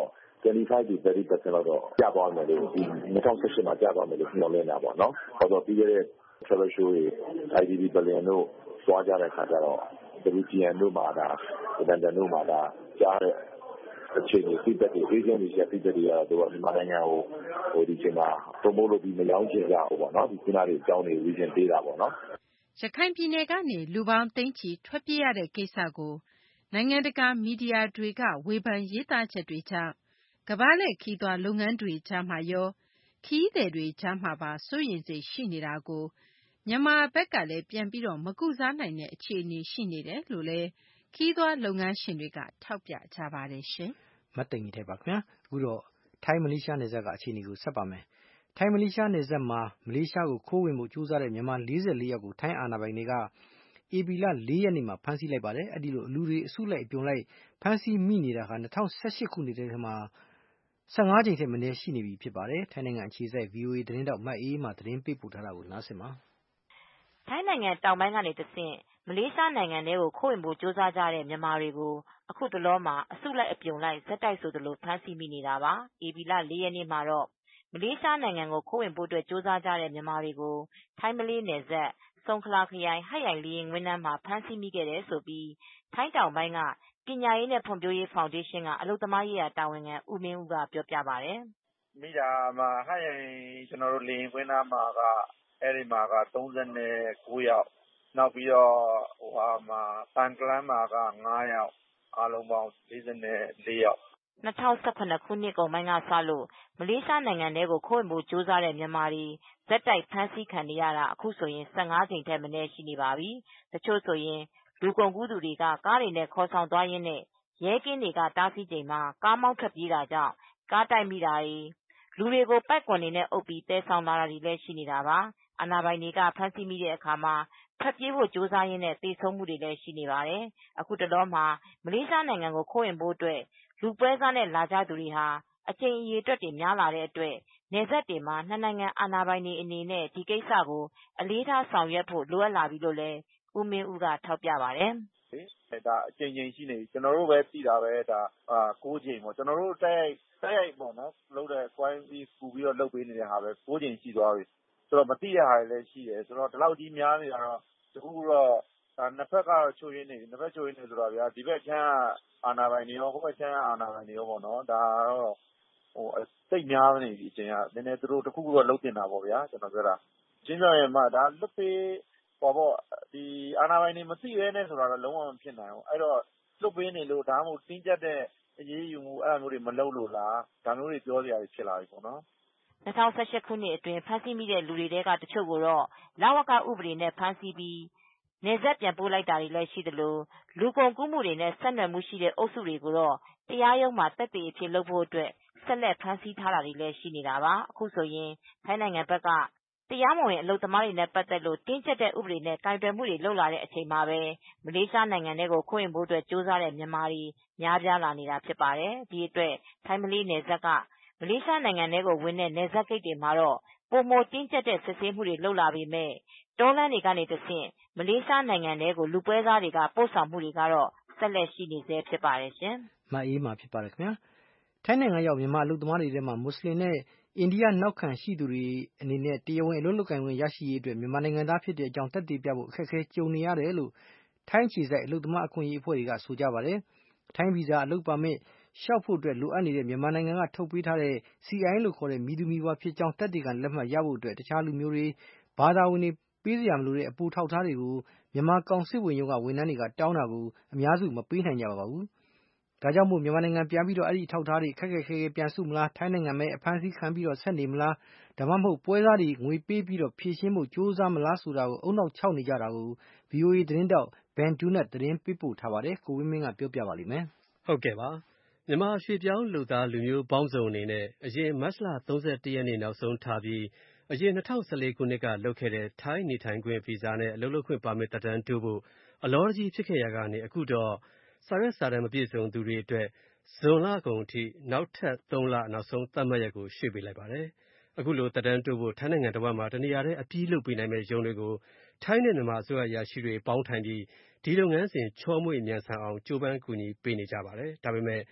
twenty-five to thirty percent လောက်တော့ကျသွားမယ်လို့ဒီtwenty eighteenမှာကျသွားမယ်လို့မျှော်လင့်တာပေါ့နော်။ဘာလို့ပြီးခဲ့တဲ့ travel show တွေ I D B Berlin တို့သွားကြတဲ့ခါကျတော့ W G N တို့မှာဒါလန်ဒန်တို့မှာဒါကြားတဲ့အခြေအနေ feedback တွေ agent တွေ share feedback တွေကတော့ဒီမှာနိုင်ငံကိုဟိုဒီချိန်မှာ promote လုပ်ပြီးမရောင်းချင်ကြဘူးပေါ့နော်ဒီခုနတွေအကြောင်းတွေ reason ပေးတာပေါ့နော်ရခိုင်ပြည်နယ်ကနေလူပေါင်းသိန်းချီထွက်ပြေးရတဲ့ကိစ္စကိုနိုင်ငံတကာမီဒီယာတွေကဝေဖန်ရေးသားချက်တွေကြောင့်ကမ္ဘာလှည့်ခရီးသွားလုပ်ငန်းတွေကြားမှာရောခရီးသည်တွေကြားမှာပါစိုးရိမ်စိတ်ရှိနေတာကိုမြန်မာဘက်ကလည်းပြန်ပြီးတော့မကုစားနိုင်တဲ့အခြေအနေရှိနေတယ်လို့လည်းခရီးသွားလုပ်ငန်းရှင်တွေကထောက်ပြကြပါတယ်ရှင်။မတ်သိင်ကြီးထဲပါခင်ဗျာအခုတော့ထိုင်းမလေးရှားနယ်စပ်ကအခြေအနေကိုဆက်ပါမယ်။ထိုင်းမလေးရှားနယ်စပ်မှာမလေးရှားကိုခိုးဝင်မှုကြိုးစားတဲ့မြန်မာ၄၄ယောက်ကိုထိုင်းအာဏာပိုင်တွေကဧပြီလ၄ရက်နေ့မှာဖမ်းဆီးလိုက်ပါတယ်။အဲဒီလိုလူတွေအစုလိုက်အပြုံလိုက်ဖမ်းဆီးမိနေတာဟာ၂၀၁၈ခုနှစ်ထဲမှာ၁၅ကြိမ်ထက်မနည်းရှိနေပြီဖြစ်ပါတယ်။ထိုင်းနိုင်ငံအခြေစိုက် V O A သတင်းတောက်မတ်အေးမှသတင်းပေးပို့ထားတာကိုနားဆင်ပါ။ထိုင်းနိုင်ငံတောင်ပိုင်းကနေတဆင့်မလေးရှားနိုင်ငံထဲကိုခိုးဝင်ဖို့ကြိုးစားကြတဲ့မြန်မာတွေကိုအခုတလောမှာအစုလိုက်အပြုံလိုက်ဇက်တိုက်ဆိုသလိုဖမ်းဆီးမိနေတာပါ။ဧပြီလ၄ရက်နေ့မှာတော့မလေးရှားနိုင်ငံကိုခိုးဝင်ဖို့အတွက်ကြိုးစားကြတဲ့မြန်မာတွေကိုထိုင်းမလေးနယ်စပ်ဆုံခလာခရိုင်ဟတ်ရိုင်လေယာဉ်ကွင်းမှာဖမ်းဆီးမိခဲ့တယ်လို့ထိုင်းတောင်ပိုင်းကပညာရေးနဲ့ဖွံ့ဖြိုးရေးဖောင်ဒေးရှင်းကအလုပ်သမားရေးရာတာဝန်ခံဦးမင်းဦးကပြောပြပါတယ်။မိတာမှာဟတ်ရိုင်ကျွန်တော်တို့လေယာဉ်ကွင်းသားမှာကအဲဒီမှာက၃၉ယောက်နောက်ပြီးတော့ဟိုဟာမှာပန်ကလန်းမှာက၅ယောက်အားလုံးပေါင်း၄၄ယောက်၂၀၁၇ခုနှစ်ကုန်ပိုင်းကစလို့မလေးရှားနိုင်ငံထဲကိုခိုးဝင်ဖို့ကြိုးစားတဲ့မြန်မာတွေဇက်တိုက်ဖမ်းဆီးခံနေရတာအခုဆိုရင်၁၅ကြိမ်ထက်မနည်းရှိနေပါပြီ။တချို့ဆိုရင်လူကုန်ကူးသူတွေကကားတွေနဲ့ခေါ်ဆောင်သွားရင်းနဲ့ရဲကင်းတွေကတားဆီးချိန်မှာကားမောင်းထွက်ပြေးတာကြောင့်ကားတိုက်မိတာတွေလူတွေကိုပိုက်ကွန်တွေနဲ့အုပ်ပြီးသယ်ဆောင်လာတာတွေလည်းရှိနေတာပါ။အာဏာပိုင်တွေကဖမ်းဆီးမိတဲ့အခါမှာထွက်ပြေးဖို့ကြိုးစားရင်းနဲ့သေဆုံးမှုတွေလည်းရှိနေပါတယ်။အခုတလောမှာမလေးရှားနိုင်ငံကိုခိုးဝင်ဖို့အတွက်လူပွဲစားနဲ့လာကြသူတွေဟာအကြိမ်အရေအတွက်တွေများလာတဲ့အတွက်နယ်စပ်တွေမှာနှစ်နိုင်ငံအာဏာပိုင်တွေအနေနဲ့ဒီကိစ္စကိုအလေးထားဆောင်ရွက်ဖို့လိုအပ်လာပြီလို့လည်းဦးမင်းဦးကထောက်ပြပါတယ်။ဒါအကြိမ်ကြိမ်ရှိနေပြီကျွန်တော်တို့ပဲသိတာပဲဒါ၉ကြိမ်ပေါ့ကျွန်တော်တို့တိုက်တိုက်ရိုက်ပေါ့နော်လုပ်တဲ့ quarantine ကူပြီးတော့လုပ်ပေးနေတဲ့ဟာပဲ၉ကြိမ်ရှိသွားပြီဆိုတော့မသိတဲ့ဟာတွေလည်းရှိတယ်ဆိုတော့ဒီလောက်ကြီးများနေတာတော့တခုတော့နှစ်ဖက်ကတော့ချိုးရင်းနေပြီနှစ်ဖက်ချိုးရင်းနေဆိုတော့ဗျာဒီဘက်ချမ်းအာဏာပိုင်တွေရောဟိုဘက်ချမ်းအာဏာပိုင်တွေရောပေါ့နော်ဒါတော့ဟိုစိတ်များနေပြီအချိန်ကနည်းနည်းသူတို့တခုခုတော့လုပ်တင်တာပေါ့ဗျာကျွန်တော်ပြောတာရှင်းပြရင်မှဒါလွတ်ပေးပေါ့ပေါ့ဒီအာဏာပိုင်တွေမသိရဲနဲ့ဆိုတာတော့လုံးဝမဖြစ်နိုင်ဘူးအဲ့တော့လွတ်ပေးနေလို့ဒါမှမဟုတ်တင်းကျပ်တဲ့အရေးယူမှုအဲ့လိုမျိုးတွေမလုပ်လို့လားဒါမျိုးတွေပြောစရာဖြစ်လာပြီပေါ့နော်၂၀၁၈ခုနှစ်အတွင်းဖမ်းဆီးမိတဲ့လူတွေထဲကတချို့ကိုတော့လဝကဥပဒေနဲ့ဖမ်းဆီးပြီးနယ်စပ်ပြန်ပို့လိုက်တာတွေလည်းရှိသလိုလူကုန်ကူးမှုတွေနဲ့ဆက်နွယ်မှုရှိတဲ့အုပ်စုတွေကိုတော့တရားရုံးမှာသက်သေအဖြစ်လုပ်ဖို့အတွက်ဆက်လက်ဖမ်းဆီးထားတာတွေလည်းရှိနေတာပါအခုဆိုရင်ထိုင်းနိုင်ငံဘက်ကတရားမဝင်အလုပ်သမားတွေနဲ့ပတ်သက်လို့တင်းကျပ်တဲ့ဥပဒေနဲ့ကိုင်တွယ်မှုတွေလုပ်လာတဲ့အချိန်မှာပဲမလေးရှားနိုင်ငံထဲကိုခိုးဝင်ဖို့အတွက်ကြိုးစားတဲ့မြန်မာတွေများပြားလာနေတာဖြစ်ပါတယ်ဒီအတွက်ထိုင်းမလေးနယ်စပ်ကမလေးရှားနိုင်ငံထဲကိုဝင်တဲ့နယ်စပ်ဂိတ်တွေမှာတော့ပိုမိုတင်းကျပ်တဲ့စစ်ဆေးမှုတွေလုပ်လာပေမဲ့တောလမ်းတွေကနေတဆင့်မလေးရှားနိုင်ငံထဲကိုလူပွဲစားတွေကပို့ဆောင်မှုတွေကတော့ဆက်လက်ရှိနေဆဲဖြစ်ပါတယ်ရှင်။မအေးမှာဖြစ်ပါတယ်ခင်ဗျာ။ထိုင်းနိုင်ငံရောက်မြန်မာအလုပ်သမားတွေထဲမှာမွတ်စလင်နဲ့အိန္ဒိယနောက်ခံရှိသူတွေအနေနဲ့တရားဝင်အလုပ်လုပ်ကိုင်ခွင့်ရရှိရေးအတွက်မြန်မာနိုင်ငံသားဖြစ်တဲ့အကြောင်းသက်သေပြဖို့အခက်အခဲကြုံနေရတယ်လို့ထိုင်းခြေစိုက်အလုပ်သမားအခွင့်အရေးအဖွဲ့တွေကဆိုကြပါတယ်။ထိုင်းဗီဇာအလုပ်ပါမစ်လျှောက်ဖို့အတွက်လိုအပ်နေတဲ့မြန်မာနိုင်ငံကထုတ်ပေးထားတဲ့ C I လို့ခေါ်တဲ့မည်သူမည်ဝါဖြစ်ကြောင်းသက်သေခံလက်မှတ်ရဖို့အတွက်တခြားလူမျိုးတွေဘာသာဝင်တွေပေးစရာမလိုတဲ့အပူထောက်ထားတွေကိုမြန်မာကောင်စစ်ဝင်ရုံးကဝန်ထမ်းတွေကတောင်းတာကိုအများစုမပေးနိုင်ကြပါဘူး။ဒါကြောင့်မို့မြန်မာနိုင်ငံပြန်ပြီးတော့အဲ့ဒီထောက်ထားတွေခက်ခက်ခဲခဲပြန်စုမလားထိုင်းနိုင်ငံမဲ့အဖမ်းဆီးခံပြီးတော့ဆက်နေမလားဒါမှမဟုတ်ပွဲစားတွေငွေပေးပြီးတော့ဖြည့်ရှင်းဖို့ကြိုးစားမလားဆိုတာကိုအုံနောက်ချောက်နေကြတာကို V O A သတင်းတောက်ဘန်ဒူးနဲ့သတင်းပေးပို့ထားပါတယ်ကိုဝင်းမင်းကပြောပြပါလိမ့်မယ်။ဟုတ်ကဲ့ပါမြန်မာရွှေပြောင်းလူသားလူမျိုးပေါင်းစုံအနေနဲ့အရင်မတ်လ၃၁ရက်နေ့နောက်ဆုံးထားပြီးအရင်၂၀၁၄ခုနှစ်ကလုပ်ခဲ့တဲ့ထိုင်းနေထိုင်ခွင့်ဗီဇာနဲ့အလုပ်လုပ်ခွင့်ပါမစ်တက်တန်းတိုးဖို့အလောတကြီးဖြစ်ခဲ့ရကနေအခုတော့စာရွက်စာတမ်းမပြည့်စုံသူတွေအတွက်ဇွန်လကုန်အထိနောက်ထပ်သုံးလနောက်ဆုံးသတ်မှတ်ရက်ကိုရွှေ့ပေးလိုက်ပါတယ်။အခုလိုတက်တန်းတိုးဖို့ထိုင်းနိုင်ငံတော်မှာတနေရာတည်းအပြီးလုပ်ပေးနိုင်မဲ့ရုံးတွေကိုထိုင်းနဲ့မြန်မာအစိုးရအရာရှိတွေပေါင်းထိုင်ပြီးဒီလုပ်ငန်းစဉ်ချောမွေ့မြန်ဆန်အောင်ကြိုးပမ်းကူညီပေးနေကြပါတယ်။ဒါပေမဲ့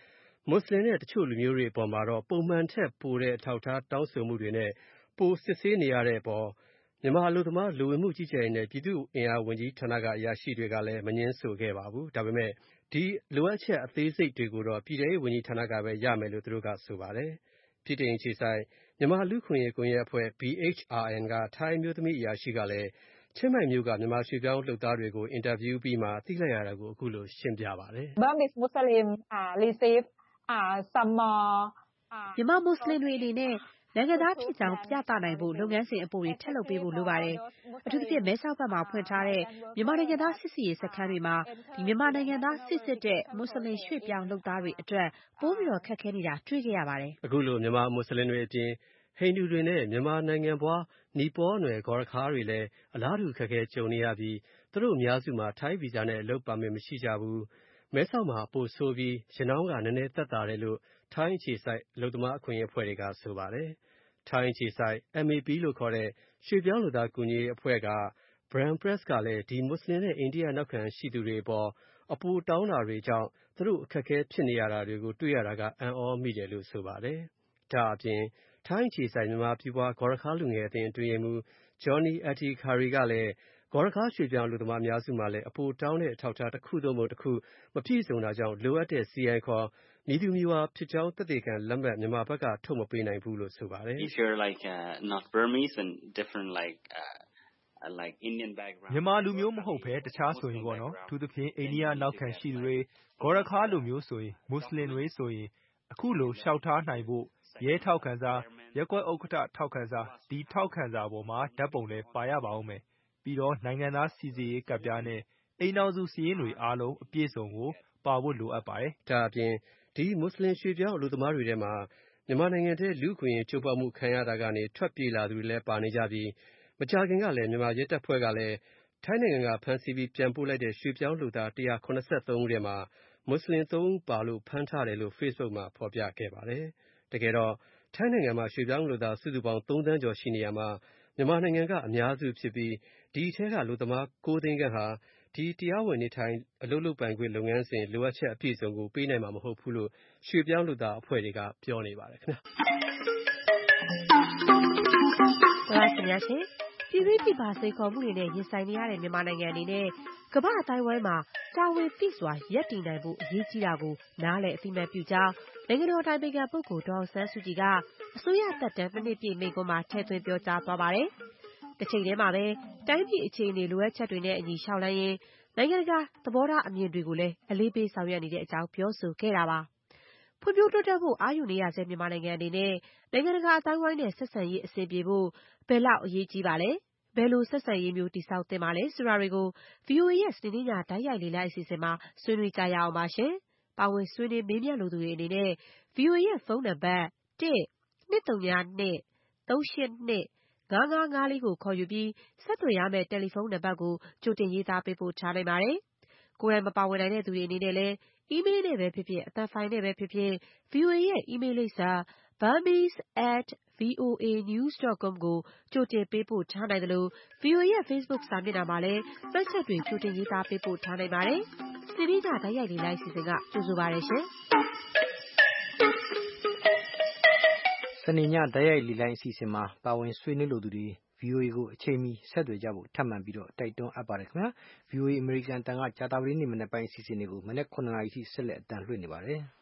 မွတ်စလင်နဲ့တချို့လူမျိုးတွေအပေါ်မှာတော့ပုံမှန်ထက်ပိုတဲ့အထောက်အထားတောင်းဆိုမှုတွေနဲ့ပိုစစ်ဆေးနေရတဲ့အပေါ်မြန်မာအလုပ်သမားလူဝင်မှုကြီးကြပ်ရေးနဲ့ပြည်သူ့အင်အားဝန်ကြီးဌာနကအရာရှိတွေကလည်းမငြင်းဆိုခဲ့ပါဘူး။ဒါပေမဲ့ဒီလိုအပ်ချက်အသေးစိတ်တွေကိုတော့ပြည်ထောင်ရေးဝန်ကြီးဌာနကပဲရမယ်လို့သူတို့ကဆိုပါတယ်။ပြည်ထောင်ခြေဆိုင်မြန်မာလူခွင့်ရေးကွန်ရက်အဖွဲ့ B H R N ကထိုင်းမျိုးသမီးအရာရှိကလည်းချင်းမိုင်မျိုးကမြန်မာရွှေပြောင်းလုပ်သားတွေကိုအင်တာဗျူးပြီးမှသိလိုက်ရတာကိုအခုလိုရှင်းပြပါတယ်။ Burmese Muslim receive some more မြန်မာမွတ်စလင်တွေအနေနဲ့နိုင်ငံသားဖြစ်ကြောင်းပြသနိုင်ဖို့လုပ်ငန်းစဉ်အပိုတွေထပ်လုပ်ပေးဖို့လိုပါတယ်။အထူးသဖြင့်မဲဆောက်ဘက်မှာဖွင့်ထားတဲ့မြန်မာနိုင်ငံသားစစ်စီရေးစခန်းတွေမှာဒီမြန်မာနိုင်ငံသားစစ်စစ်တဲ့မွတ်စလင်ရွှေ့ပြောင်းလုပ်သားတွေအတွက်ပိုးပြီးတော့ခက်ခဲနေတာတွေ့ခဲ့ရပါတယ်။အခုလိုမြန်မာမွတ်စလင်တွေအပြင်ဟိန္ဒူတွေနဲ့မြန်မာနိုင်ငံပွားနီပေါနယ်ဂေါ်ရခါးတွေလည်းအလားတူခက်ခဲကြုံနေရပြီးသူတို့အများစုမှာထိုင်းဗီဇာနဲ့အလုပ်ပါမစ်မရှိကြဘူး။မဲဆောက်မှာပို့ဆိုးပြီးရနောင်းကနည်းနည်းသက်သာတယ်လို့ထိုင်းအခြေစိုက်အလုပ်သမားအခွင့်အရေးအဖွဲ့တွေကဆိုပါတယ်။ထိုင်းအခြေစိုက် M A P လို့ခေါ်တဲ့ရွှေပြောင်းလုပ်သားကူညီရေးအဖွဲ့က Brian Press ကလည်းဒီမွတ်စလင်နဲ့အိန္ဒိယနောက်ခံရှိသူတွေအပေါ်အပိုတောင်းတာတွေကြောင့်သူတို့အခက်အခဲဖြစ်နေရတာတွေကိုတွေ့ရတာကအံ့ဩမိတယ်လို့ဆိုပါတယ်။ဒါအပြင်ထိုင်းအခြေစိုက်မြန်မာပြည်ပွားဂေါ်ရခါးလူငယ်အသင်းအတွင်းရေးမှူး Johnny Attikari ကလည်းဂေါ်ရခါးရွှေပြောင်းအလုပ်သမားအများစုမှာလည်းအပိုတောင်းတဲ့အထောက်အထားတစ်ခုသို့မဟုတ်တစ်ခုမပြည့်စုံတာကြောင့်လိုအပ်တဲ့ C I ခေါ်မည်သူမည်ဝါဖြစ်ကြောင်းသက်သေခံလက်မှတ်မြန်မာဘက်ကထုတ်မပေးနိုင်ဘူးလို့ဆိုပါတယ်။ If you're like uh, not Burmese and different like uh, like Indian background မြန်မာလူမျိုးမဟုတ်ဘဲတခြားဆိုရင်ပေါ့နော်။သူသဖြင့်အိန္ဒိယနောက်ခံရှိသူတွေဂေါ်ရခါးလူမျိုးဆိုရင်မွတ်စလင်တွေဆိုရင်အခုလိုလျှောက်ထားနိုင်ဖို့ရဲထောက်ခံစာရက်ကွက်ဥက္ကဋ္ဌထောက်ခံစာဒီထောက်ခံစာပေါ်မှာဓာတ်ပုံလည်းပါရပါဦးမယ်။ပြီးတော့နိုင်ငံသားစီစစ်ရေးကဒ်ပြားနဲ့အိမ်တော်စုစီးရင်တွေအားလုံးအပြည့်စုံကိုပါဖို့လိုအပ်ပါတယ်။ဒါအပြင်ဒီမွတ်စလင်ရွှေပြောင်းအလုပ်သမားတွေထဲမှာမြန်မာနိုင်ငံထဲလူ့အခွင့်အရေးချိုးဖောက်မှုခံရတာကနေထွက်ပြေးလာသူတွေလည်းပါနေကြပြီးမကြာခင်ကလည်းမြန်မာရဲတပ်ဖွဲ့ကလည်းထိုင်းနိုင်ငံကဖမ်းဆီးပြီးပြန်ပို့လိုက်တဲ့ရွှေပြောင်းလုပ်သားone hundred seventy-threeဦးထဲမှာမွတ်စလင်threeဦးပါလို့ဖမ်းထားတယ်လို့ Facebook မှာဖော်ပြခဲ့ပါတယ်။တကယ်တော့ထိုင်းနိုင်ငံမှာရွှေပြောင်းလုပ်သားစုစုပေါင်းthreeသန်းကျော်ရှိနေရာမှာမြန်မာနိုင်ငံကအများစုဖြစ်ပြီးဒီထဲကအလုပ်သမားnineသိန်းခန့်ဟာဒီတရားဝင်နေထိုင်အလုပ်လုပ်ပိုင်ခွင့်လုပ်ငန်းစဉ်လိုအပ်ချက်အပြည့်အစုံကိုပေးနိုင်မှာမဟုတ်ဘူးလို့ရွှေပြောင်းလုပ်သားအဖွဲ့တွေကပြောနေပါတယ်ခင်ဗျာ။ဟုတ်ကဲ့ပါရှင်။ပြည်တွင်းပြည်ပစိန်ခေါ်မှုတွေနဲ့ရင်ဆိုင်နေရတဲ့မြန်မာနိုင်ငံအနေနဲ့ကမ္ဘာအတိုင်းဝိုင်းမှာတာဝန်သိစွာရပ်တည်နိုင်ဖို့အရေးကြီးတာကိုနားလည်အသိအမှတ်ပြုကြောင်းနိုင်ငံတော်အတိုင်ပင်ခံပုဂ္ဂိုလ်ဒေါ်အောင်ဆန်းစုကြည်ကအစိုးရသက်တမ်းtwoနှစ်ပြည့်မိန့်ခွန်းမှာထည့်သွင်းပြောကြားသွားပါတယ်။တစ်ချိန်တည်းမှာပဲတိုင်းပြည်အခြေအနေလိုအပ်ချက်တွေနဲ့အညီလျှောက်လှမ်းရင်းနိုင်ငံတကာသဘောထားအမြင်တွေကိုလည်းအလေးပေးဆောင်ရွက်နေတဲ့အကြောင်းပြောဆိုခဲ့တာပါ။ဖွံ့ဖြိုးတိုးတက်ဖို့အားယူနေရဆဲမြန်မာနိုင်ငံအနေနဲ့နိုင်ငံတကာအတိုင်းဝိုင်းနဲ့ဆက်ဆံရေးအဆင်ပြေဖို့ဘယ်လောက်အရေးကြီးပါလဲ။ဘယ်လိုဆက်ဆံရေးမျိုးတည်ဆောက်သင့်ပါလဲဆိုတာတွေကို ဗွီအိုအေရဲ့စနေနေ့ညတိုက်ရိုက်လေ့လာအစီအစဉ်မှာဆွေးနွေးကြရအောင်ပါရှင်။ပါဝင်ဆွေးနွေးမေးမြန်းလိုသူတွေအနေနဲ့ ဗွီအိုအေရဲ့ဖုန်းနံပါတ်one two zero two three eight two five five fourကိုခေါ်ယူပြီးဆက်သွယ်ရမယ့်တယ်လီဖုန်းနံပါတ်ကိုကြိုတင်ရေးသားပေးပို့ထားနိုင်ပါတယ်။ကိုယ်တိုင်မပါဝင်နိုင်တဲ့သူတွေအနေနဲ့လည်းအီးမေးလ်နဲ့ပဲဖြစ်ဖြစ်အသံဖိုင်နဲ့ပဲဖြစ်ဖြစ် ဗွီအိုအေရဲ့အီးမေးလ်လိပ်စာ burmese at voa news dot com ကိုကြိုတင်ပေးပို့ထားနိုင်သလို ဗွီအိုအေရဲ့ Facebook စာမျက်နှာမှာလည်းမှတ်ချက်တွေကြိုတင်ရေးသားပေးပို့ထားနိုင်ပါတယ်။စနေနေ့ညတိုက်ရိုက်လေ့လာအစီအစဉ်ကကြိုဆိုပါရရှင်။စနေညတိုက်ရိုက်လေ့လာအစီအစဉ်မှာပါဝင်ဆွေးနွေးလိုသူတွေ ဗွီအိုအေကိုအချိန်မီဆက်သွယ်ကြဖို့ထပ်မံပြီးတော့တိုက်တွန်းအပ်ပါတယ်ခင်ဗျာ။ ဗွီအိုအေအမေရိကန်အသံကကြာသပတေးနေ့မနက်ပိုင်းအစီအစဉ်တွေကိုမနက်nineနာရီထိဆက်လက်အသံလွှင့်နေပါတယ်။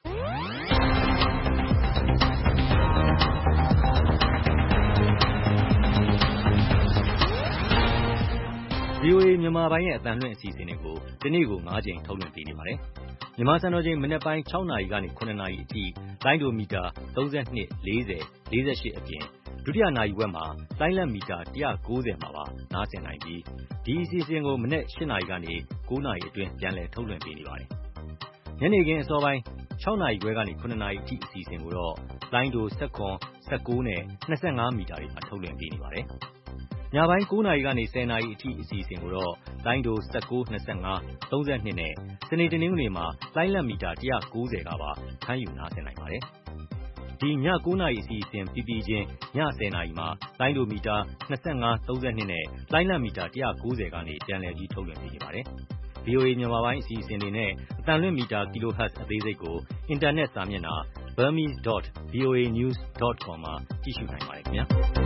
ဗွီအိုအေမြန်မာပိုင်းရဲ့အသံလွှင့်အစီအစဉ်တွေကိုဒီနေ့ကိုfiveကြိမ်ထုတ်လွှင့်ပေးနေပါတယ်။မြန်မာစံတော်ချိန်မနက်ပိုင်းsixနာရီကနေsevenနာရီအထိလိုင်းဒိုမီတာthirty-two, forty, forty-eightအပြင်ဒုတိယနာရီဝက်မှာလိုင်းလက်မီတာone ninetyမှာပါနားဆင်နိုင်ပြီးဒီအစီအစဉ်ကိုမနက်eightနာရီကနေnineနာရီအတွင်းပြန်လည်ထုတ်လွှင့်ပေးနေပါတယ်။ညနေခင်းအစောပိုင်းsixနာရီခွဲကနေsevenနာရီအထိအစီအစဉ်ကိုတော့လိုင်းဒိုeleven, nineteenနဲ့twenty-fiveမီတာတွေမှာထုတ်လွှင့်ပေးနေပါတယ်။ညပိုင်းnineနာရီကနေtenနာရီအထိအစီအစဉ်ကိုတော့လိုင်းဒိုnineteen, twenty-five, thirty-twoနဲ့စနေတနင်္ဂနွေမှာလိုင်းလက်မီတာone ninetyကပါဖမ်းယူနားဆင်နိုင်ပါတယ်။ဒီညnineနာရီအစီအစဉ်ပြီးပြီးချင်းညtenနာရီမှာလိုင်းဒိုမီတာtwenty-five, thirty-twoနဲ့လိုင်းလက်မီတာone ninetyကနေပြန်လည်ပြီးထုတ်လွှင့်ပေးနေပါတယ်။ဗွီအိုအေ မြန်မာပိုင်းအစီအစဉ်တွေနဲ့အသံလွှင့်မီတာ kilohertz အသေးစိတ်ကိုအင်တာနက်စာမျက်နှာ burmese dot voa news dot com မှာကြည့်ရှုနိုင်ပါတယ်ခင်ဗျာ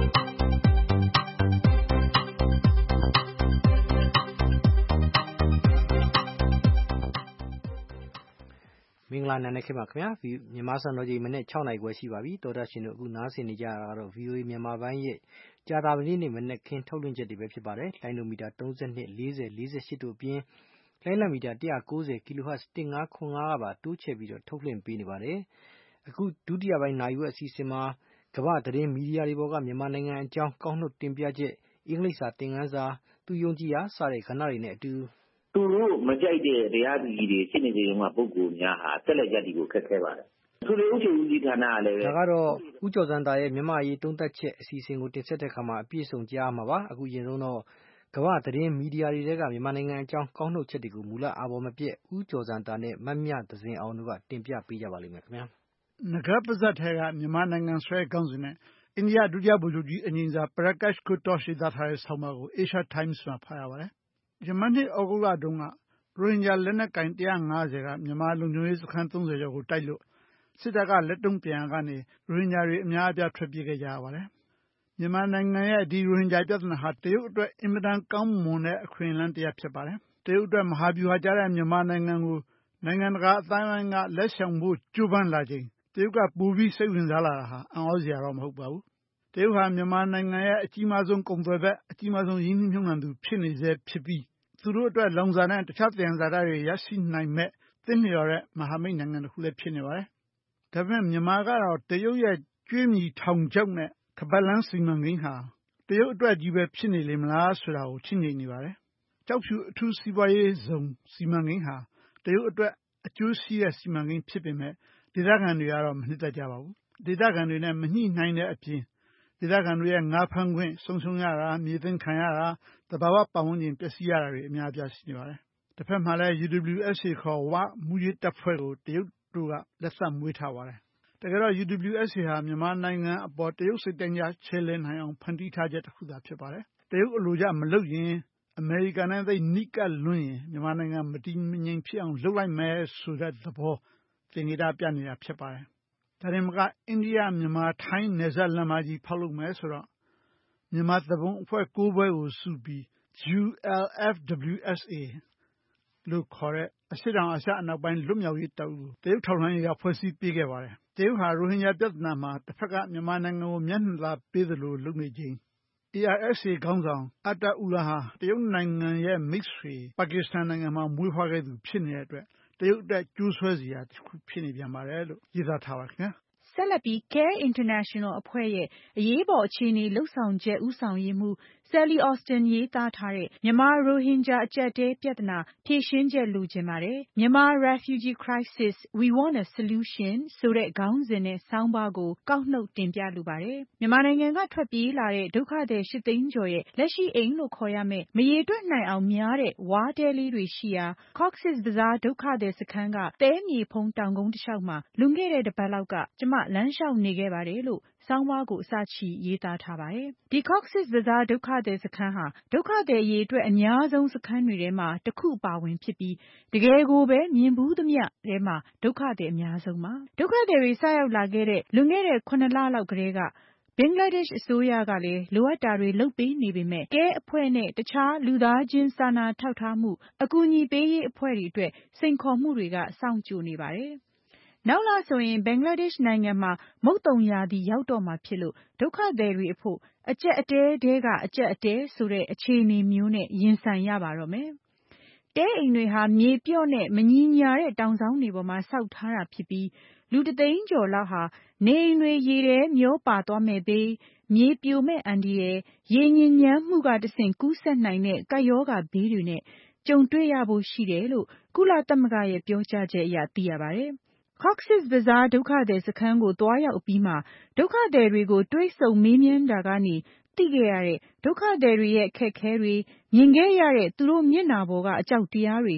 မင်္ဂလာနံနက်ခင်းပါခင်ဗျာမြန်မာစံတော်ချိန်မနေ့၆နာရီခွဲရှိပါပြီတော်တာရှင်တို့အခုနားဆင်နေကြတာကတော့ ဗွီအိုအေ မြန်မာပိုင်းရဲ့ကြာတာပတိနေ့မနေ့ခင်းထုတ်လွှင့်ချက်တွေပဲဖြစ်ပါတယ်လိုင်းနိုမီတာသုံး၂ ၄၀ ၄၈တို့အပြင်လိုင်းလံမီတာone ninety ကီလိုဟတ်၁၅ခွန်၅ကပါတိုးချဲ့ပြီးတော့ထုတ်လွှင့်ပေးနေပါတယ်အခုဒုတိယပိုင်းနာယူအစီအစဉ်မှာကမ္ဘာသတင်းမီဒီယာတွေပေါ်ကမြန်မာနိုင်ငံအကြောင်းကောက်နှုတ်တင်ပြချက်အင်္ဂလိပ်စာသင်ခန်းစာသူယုံကြည်ရာစတဲ့ခဏတွေနဲ့အတူသူတို့မကြိုက်တဲ့တရားသူကြီးတွေရှင်းနေကြုံကပုံကိုများဟာတက်လက်ရက်ဒီကိုခက်ခဲပါတယ်သူတို့ဥချုပ်ဦးစီးဌာနကလည်းဒါကတော့ဦးကျော်စံတာရဲ့မြန်မာရေးတုံးသက်ချက်အစီအစဉ်ကိုတင်ဆက်တဲ့ခါမှာအပြည့်စုံကြားမှာပါအခုရင်ဆုံးတော့ကမ္ဘာသတင်းမီဒီယာတွေကမြန်မာနိုင်ငံအကြောင်းကောက်နှုတ်ချက်တွေကိုမူလအာဘော်မပြည့်ဦးကျော်စံတာနဲ့မမြသဇင်အောင်တို့ကတင်ပြပေးကြပါလိမ့်မယ်ခင်ဗျာငကပဇတ်ထဲကမြန်မာနိုင်ငံဆွဲကောင်းစဉ်နဲ့အိန္ဒိယဒုတိယဗိုလ်ချုပ်ကြီးအငြိမ်းစားပရကတ်ကိုတော့ရှိသားထားတဲ့ဆောင်းပါးကို Asia Times မှာဖတ်ရပါတယ်ယမန်နှစ်ဩဂုတ်လတုန်းကရိုဟင်ဂျာလက်နက်ကင်one hundred fiftyကမြန်မာလုံခြုံရေးစခန်းthirtyကျော်ကိုတိုက်လို့စစ်တပ်ကလက်တုံ့ပြန်ကနေရိုဟင်ဂျာတွေအများအပြားထွက်ပြေးခဲ့ကြရပါတယ်မြန်မာနိုင်ငံရဲ့ဒီရိုဟင်ဂျာပြဿနာဟာတရုတ်အတွက်အင်မတန်ကောင်းမွန်တဲ့အခွင့်အလမ်းတစ်ရပ်ဖြစ်ပါတယ်တရုတ်အတွက်မဟာဗျူဟာကျတဲ့မြန်မာနိုင်ငံကိုနိုင်ငံတကာအသိုင်းအဝိုင်းကလက်ဆောင်ဖို့ကြိုးပမ်းလာချိန်တရုတ်ကပူပြီးစိတ်ဝင်စားလာတာဟာအံ့ဩစရာတော့မဟုတ်ပါဘူးတရုတ်ဟာမြန်မာနိုင်ငံရဲ့အကြီးမားဆုံးကုန်သွယ်ဘက်အကြီးမားဆုံးရင်းနှီးမြှုပ်နှံသူဖြစ်နေစေဖြစ်ပြီးသူတို့အတွက်လောင်စာနဲ့တခြားသယံဇာတတွေရရှိနိုင်မဲ့သင့်လျော်တဲ့မဟာမိတ်နိုင်ငံတစ်ခုလည်းဖြစ်နေပါတယ်ဒါပေမဲ့မြန်မာကတော့တရုတ်ရဲ့ကျွေးမြီထောင်ချောက်နဲ့ခပတ်လန်းစီမံကိန်းဟာတရုတ်အတွက်ကြီးပဲဖြစ်နေလေမလားဆိုတာကိုချင့်ချိန်နေပါတယ်ကျောက်ဖြူအထူးစီးပွားရေးဇုံစီမံကိန်းဟာတရုတ်အတွက်အကျိုးရှိတဲ့စီမံကိန်းဖြစ်ပေမဲ့ဒေသခံတွေကတော့မနှစ်သက်ကြပါဘူးဒေသခံတွေနဲ့မညှိနှိုင်းတဲ့အပြင်ဒေသခံတွေရဲ့ငါးဖမ်းခွင့်ဆုံးရှုံးရတာမြေသိမ်းခံရတာသဘာဝပတ်ဝန်းကျင်ပျက်စီးရတာတွေအများအပြားရှိနေပါတယ်တစ်ဖက်မှာလည်း U W S A ခေါ်ဝမူရေးတပ်ဖွဲ့ကိုတရုတ်တို့ကလက်ဆက်မွေးထားပါတယ်တကယ်တော့ U W S A ဟာမြန်မာနိုင်ငံအပေါ်တရုတ်စိတ်တိုင်းကြချဲလဲနိုင်အောင်ဖန်တီးထားချက်တစ်ခုသာဖြစ်ပါတယ်တရုတ်အလိုကျမလုပ်ရင်အမေရိကန်နဲ့သိနီးကပ်လွန်းရင်မြန်မာနိုင်ငံမတည်မငြိမ်ဖြစ်အောင်လုပ်လိုက်မယ်ဆိုတဲ့သဘောသင်္ကေတပြနေတာဖြစ်ပါတယ်ဒါရင်မကအိန္ဒိယမြန်မာထိုင်းနယ်စပ်လမ်းမကြီးဖောက်လုပ်မယ်ဆိုတော့မြန်မာသဘုံအဖွဲ့၉ဘွဲကိုစုပြီး U L F W S A လို့ခေါ်တဲ့အရှေ့တောင်အာရှအနောက်ပိုင်းလွတ်မြောက်ရေးတပ်ဦးတရုတ်ထောက်လှမ်းရေးကဖွဲ့စည်းပေးခဲ့ပါတယ်တရုတ်ဟာရိုဟင်ဂျာပြဿနာမှာတစ်ဖက်ကမြန်မာနိုင်ငံကိုမျက်နှာသာပေးသလိုလုပ်နေခြင်းA R S A ခေါင်းဆောင်အတ္တဥလာဟာတရုတ်နိုင်ငံရဲ့မိတ်ဆွေပါကစ္စတန်နိုင်ငံမှာမွေးဖွားခဲ့သူဖြစ်နေတဲ့အတွက်တရုတ်အတွက်ကျိုးဆွဲစရာတစ်ခုဖြစ်နေပြန်ပါတယ်လို့ရေးသားထားပါခင်ဗျာဆက်လက်ပြီး Care International အဖွဲ့ရဲ့အရေးပေါ်အခြေအနေလှုပ်ဆောင်ချက်ဦးဆောင်ရေးမှူး Sally Austin ရေးသားထားတဲ့မြန်မာရိုဟင်ဂျာအကျပ်အတည်းပြဿနာဖြေရှင်းချက်လိုချင်ပါတယ်မြန်မာ Refugee Crisis We Want a Solution ဆိုတဲ့ခေါင်းစဉ်နဲ့ဆောင်းပါးကိုကောက်နှုတ်တင်ပြလိုပါတယ်မြန်မာနိုင်ငံကထွက်ပြေးလာတဲ့ဒုက္ခသည်ရှစ်သိန်းကျော်ရဲ့လက်ရှိအိမ်လို့ခေါ်ရမယ့်မရေတွက်နိုင်အောင်များတဲ့ဝါးတဲလေးတွေရှိရာ Cox's Bazar ဒုက္ခသည်စခန်းကသဲမြေဖုံးတောင်ကုန်းတစ်လျှောက်မှာလွန်ခဲ့တဲ့တစ်ပတ်လောက်ကကျမလမ်းလျှောက်နေခဲ့ပါတယ်လို့ဆောင်းပါးကိုအစချီရေးသားထားပါတယ်ဒီ Cox's Bazar ဒုက္ခသည်စခန်းဟာဒုက္ခသည်အရေအတွက်အများဆုံးစခန်းတွေထဲမှာတစ်ခုပါဝင်ဖြစ်ပြီးတကယ်ကိုပဲမြင်ဘူးသမျှထဲမှာဒုက္ခသည်အများဆုံးပါဒုက္ခသည်တွေစရောက်လာခဲ့တဲ့လွန်ခဲ့တဲ့ခုနှစ်လလောက်ကတည်းကဘင်္ဂလားဒေ့ရှ်အစိုးရကလည်းလိုအပ်တာတွေလုပ်ပေးနေပေမဲ့ကဲအဖွဲ့နဲ့တခြားလူသားချင်းစာနာထောက်ထားမှုအကူအညီပေးရေးအဖွဲ့တွေအတွက်စိန်ခေါ်မှုတွေကစောင့်ကြိုနေပါတယ်နောက်လာဆိုရင်ဘင်္ဂလားဒေ့ရှ်နိုင်ငံမှာမုတ်သုန်ရာသီရောက်တော့မှာဖြစ်လို့ဒုက္ခသည်တွေအဖို့အကျက်အတဲတဲကအကျက်အတဲဆိုတဲ့အခြေအနေမျိုးနဲ့ရင်ဆိုင်ရပါတော့မယ်တဲအိမ်တွေဟာမြေပြော့နဲ့မညီညာတဲ့တောင်ဆောင်တွေပေါ်မှာဆောက်ထားတာဖြစ်ပြီးလူတသိန်းကျော်လောက်ဟာနေအိမ်တွေရေထဲမျောပါသွားမဲ့ဘေးမြေပြိုမဲ့အန္တရာယ်ရေညစ်ညမ်းမှုကတဆင့်ကူးစက်နိုင်တဲ့ကပ်ရောဂါဘေးတွေနဲ့ကြုံတွေ့ရဖို့ရှိတယ်လို့ကုလသမဂ္ဂရဲ့ပြောကြားချက်အရသိရပါတယ်Cox's Bazar ဒုက္ခသည်စခန်းကိုသွားရောက်ပြီးမှဒုက္ခသည်တွေကိုတွေ့ဆုံမေးမြန်းတာကနေသိခဲ့ရတဲ့ဒုက္ခသည်တွေရဲ့အခက်အခဲတွေမြင်ခဲ့ရတဲ့သူတို့မျက်နှာပေါ်ကအကြောက်တရားတွေက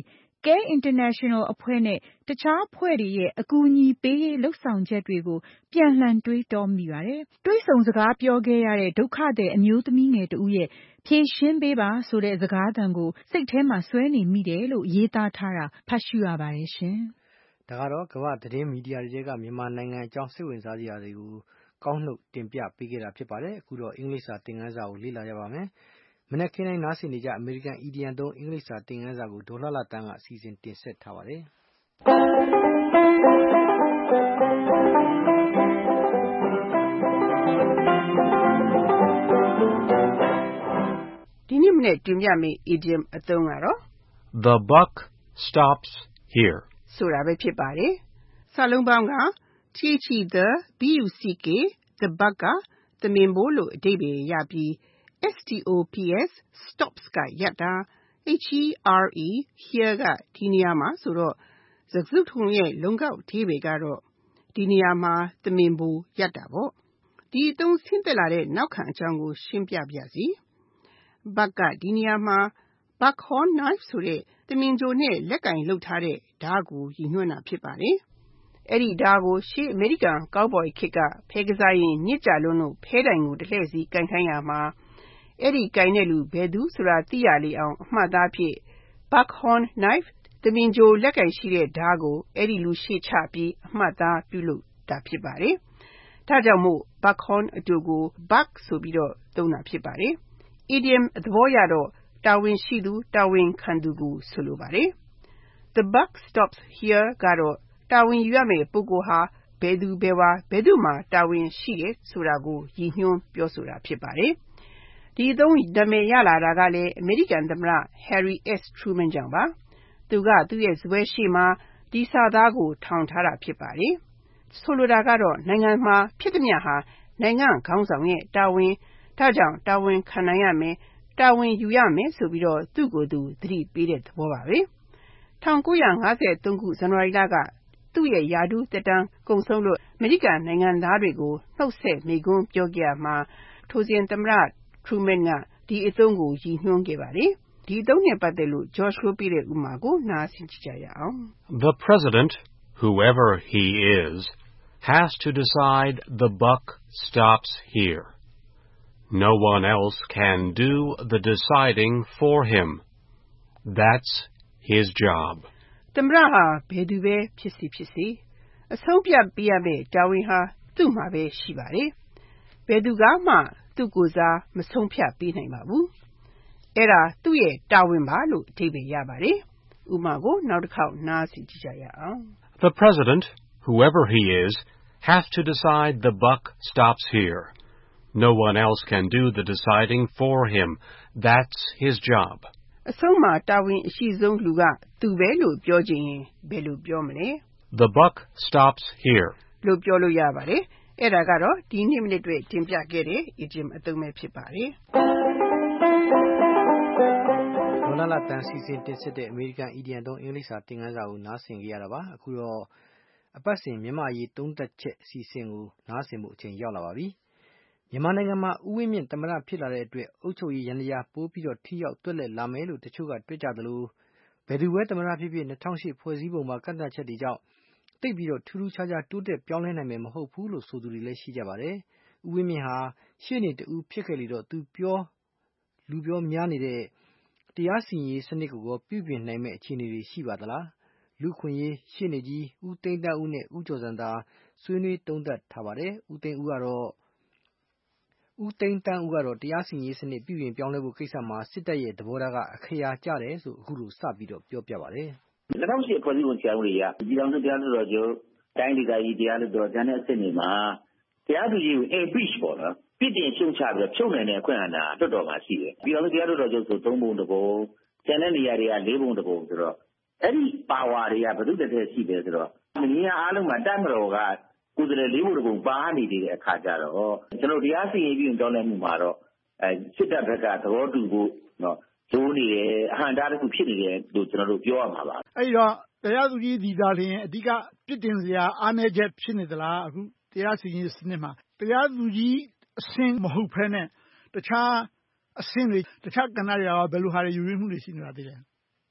Care International အဖွဲ့နဲ့တခြားအဖွဲ့တွေရဲ့အကူအညီပေးရေးလုပ်ဆောင်ချက်တွေကိုပြန်လှန်တွေးတောမိပါတယ်။တွေးဆုံစကားပြောခဲ့ရတဲ့ဒုက္ခသည်အမျိုးသမီးငယ်တဦးရဲ့ဖြေရှင်းပေးပါဆိုတဲ့စကားသံကိုစိတ်ထဲမှာဆွဲနေမိတယ်လို့ရေးသားထားတာဖတ်ရှုရပါတယ်ရှင်။ဒါကတော့ကမ္ဘာသတင်းမီဒီယာတွေကမြန်မာနိုင်ငံအကြောင်းစိတ်ဝင်စားစရာတွေကိုကောင်းနှုတ်တင်ပြပေးခဲ့တာဖြစ်ပါတယ်။အခုတော့အင်္ဂလိပ်စာသင်ခန်းစာကိုလေ့လာရပါမယ်။မနက်ခင်းတိုင်းနားဆင်နေကြအမေရိကန်အီဒီယံသုံးအင်္ဂလိပ်စာသင်ခန်းစာကိုဒေါ်လှလှတန်းကအစီအစဉ်တင်ဆက်ထားပါတယ်။ဒီနေ့မနေ့တင်ပြမယ့် idiom အသုံးကတော့ The buck stops here ဆိုတာပဲဖြစ်ပါတယ်။စာလုံးပေါင်းက the the the buck ကသမင်ဘိုးလို့အဓိပ္ပာယ်ရပြီး stops stops ကရပ်တာ here here ကဒီနေရာမှာဆိုတော့စကားစုထုံရဲ့လုံးကောက်အဓိပ္ပာယ်ကတော့ဒီနေရာမှာသမင်ဘိုးရပ်တာပေါ့။ဒီအသုံးဆင်းသက်လာတဲ့နောက်ခံအကြောင်းကိုရှင်းပြပြစီ။ buck ကဒီနေရာမှာ buckhorn knife ဆိုတဲ့သမင်ကြိုနဲ့လက်ကင်လုပ်ထားတဲ့ဓာတ်ကိုရည်ညွှန်းတာဖြစ်ပါတယ်။အဲ့ဒီဓာတ်ကိုရှေးအမေရိကန်ကောက်ဘော်ခေတ်ကဖဲကစားရင်ညစ်ကြလုံးလို့ဖဲတိုင်ကိုတစ်လှည့်စီကင်ခိုင်းရမှာအဲ့ဒီကင်တဲ့လူဘယ်သူဆိုတာသိရလေအောင်အမှတ်သားဖြစ် buckhorn knife သမင်ကြိုလက်ကင်ရှိတဲ့ဓာတ်ကိုအဲ့ဒီလူရှေ့ချပြီးအမှတ်သားပြုလုပ်တာဖြစ်ပါတယ်။ဒါကြောင့်မို့ buckhorn အတူကို buck ဆိုပြီးတော့သုံးတာဖြစ်ပါတယ်။ idiom အသဘောရတော့တာဝန်ရှိသူတာဝန်ခံသူကိုဆိုလိုပါတယ်။ The buck stops here ကတော့တာဝန်ယူရမယ့်ပုဂ္ဂိုလ်ဟာဘယ်သူဘယ်ဝါဘယ်သူမှာတာဝန်ရှိတယ်ဆိုတာကိုရည်ညွှန်းပြောဆိုတာဖြစ်ပါတယ်။ဒီအသုံးနာမည်ရလာတာကလည်းအမေရိကန်သမ္မတ Harry S. Truman ကြောင့်ပါ။သူကသူ့ရဲ့ဇပွဲရှေ့မှာဒီစာသားကိုထောင်ထားတာဖြစ်ပါတယ်။ဆိုလိုတာကတော့နိုင်ငံမှာဖြစ်သမျှဟာနိုင်ငံခေါင်းဆောင်ရဲ့တာဝန်ဒါကြောင့်တာဝန်ခံနိုင်ရမယ်တာဝန်ယူရမယ်ဆိုပြီးတော့သူ့ကိုယ်သူသတိပေးတဲ့သဘောပါပဲ။၁၉၅၃ခုဇန်နဝါရီလကသူ့ရဲ့ရာထူးသက်တမ်းကုန်ဆုံးလို့အမေရိကန်နိုင်ငံသားတွေကိုနှုတ်ဆက်မိန့်ခွန်းပြောခဲ့ရမှာထိုစဉ်သမ္မတ Truman ကဒီအသုံးကိုရည်ညွှန်းခဲ့ပါတယ်။ဒီအသုံးနဲ့ပတ်သက်လို့ George ပြောပြတဲ့ဥပမာကိုနားဆင်ကြည့်ကြရအောင်။ The president, whoever he is, has to decide the buck stops here. No one else can do the deciding for him. That's his job. သမ္မတဟာဘယ်သူပဲဖြစ်စီဖြစ်စီအဆုံးဖြတ်ပေးရမယ့်တာဝန်ဟာသူ့မှာပဲရှိပါတယ်။ဘယ်သူကမှသူ့ကိုယ်စားမဆုံးဖြတ်ပေးနိုင်ပါဘူး။အဲ့ဒါသူ့ရဲ့တာဝန်ပါလို့အဓိပ္ပာယ်ရပါတယ်။ဥပမာကိုနောက်တစ်ခေါက်နားဆင်ကြည့်ကြရအောင် The president, whoever he is, has to decide the buck stops here. No one else can do the deciding for him. That's his job. အဆုံးမှာတာဝန်အရှိဆုံးလူကသူပဲလို့ပြောချင်ရင်ဘယ်လိုပြောမလဲ The buck stops here. လို့ပြောလို့ရပါတယ်။အဲ့ဒါကတော့ဒီနေ့မိနစ်တွေတင်ပြခဲ့တဲ့ idiom အသုံးပဲဖြစ်ပါတယ်။ဒေါ်လှလှတန်းစီစဉ်တင်ဆက်တဲ့အမေရိကန်အီဒီယံသုံးအင်္ဂလိပ်စာသင်ခန်းစာကိုနားဆင်ကြရတာပါ။အခုတော့အပတ်စဉ်မြန်မာအရေးသုံးသပ်ချက်အစီအစဉ်ကိုနားဆင်ဖို့အချိန်ရောက်လာပါပြီ။မြန်မာနိုင်ငံမှာဦးဝင်းမြင့်သမ္မတဖြစ်လာတဲ့အတွက်အုပ်ချုပ်ရေးယန္တရားပိုပြီးတော့ထိရောက်သွက်လက်လာမယ်လို့တချို့ကတွေ့ကြသလိုဘယ်သူပဲသမ္မတဖြစ်ဖြစ်၂၀၀၈ဖွဲ့စည်းပုံမှာကန့်သတ်ချက်တွေကြောင့်သိပ်ပြီးတော့ထူးထူးခြားခြားတိုးတက်ပြောင်းလဲနိုင်မယ်မဟုတ်ဘူးလို့ဆိုသူတွေလည်းရှိကြပါတယ်။ဦးဝင်းမြင့်ဟာရှေ့နေတူဖြစ်ခဲ့လေတော့သူပြောလူပြောများနေတဲ့တရားစီရင်ရေးစနစ်ကိုပြုပြင်နိုင်မယ့်အခြေအနေတွေရှိပါသလား။လူခွင့်ရေးရှေ့နေကြီးဦးသိန်းတန်းဦးနဲ့ဦးကျော်စံသာဆွေးနွေးသုံးသပ်ထားပါတယ်။ဦးသိန်းဦးကတော့ဦးသိန်းတန်းဦးကတော့တရားစီရင်ရေးစနစ်ပြုပြင်ပြောင်းလဲဖို့ကိစ္စမှာစစ်တပ်ရဲ့သဘောထားကအခရာကျတယ်ဆိုအခုလိုစပြီးတော့ပြောပြပါတယ်။၂၀၀၈ဖွဲ့စည်းပုံအခြေခံဥပဒေအရပြည်ထောင်စုတရားလွှတ်တော်ချုပ်တိုင်းဒေသကြီးတရားလွှတ်တော်ကျန်တဲ့အဆင့်တွေမှာတရားသူကြီးကို impeach ပေါ့နော်ပြစ်တင်ရှုံချပြီးဖြုတ်နိုင်တဲ့အခွင့်အာဏာလွှတ်တော်မှာရှိတယ်။ပြည်ထောင်စုတရားလွှတ်တော်ချုပ်ဆိုသုံးပုံတစ်ပုံကျန်တဲ့နေရာတွေကလေးပုံတစ်ပုံဆိုတော့အဲ့ဒီ power တွေကဘယ်သူတစ်ထက်ရှိတယ်ဆိုတော့နေရာအားလုံးမှာတပ်မတော်ကကိုယ်တည်းလေးပုံတစ်ပုံပါနေနေတဲ့အခါကျတော့ကျွန်တော်တရားစီရင်ပြီးတောင်းလဲမှုမှာတော့အဲစစ်တပ်ဘက်ကသဘောတူဖို့နော်ဇိုးနေတယ်အဟံတားတစ်ခုဖြစ်နေတယ်လို့ကျွန်တော်တို့ပြောရမှာပါအဲ့တော့တရားသူကြီးဒီသားလျင်အဓိကပြစ်တင်စရာအားနည်းချက်ဖြစ်နေသလားအခုတရားစီရင်စနစ်မှာတရားသူကြီးအဆင့်မဟုတ်ဘဲနဲ့တခြားအဆင့်တွေတခြားကဏ္ဍတွေရောဘယ်လိုဟာတွေယူရင်းမှုတွေရှိနေတာတည်းလဲ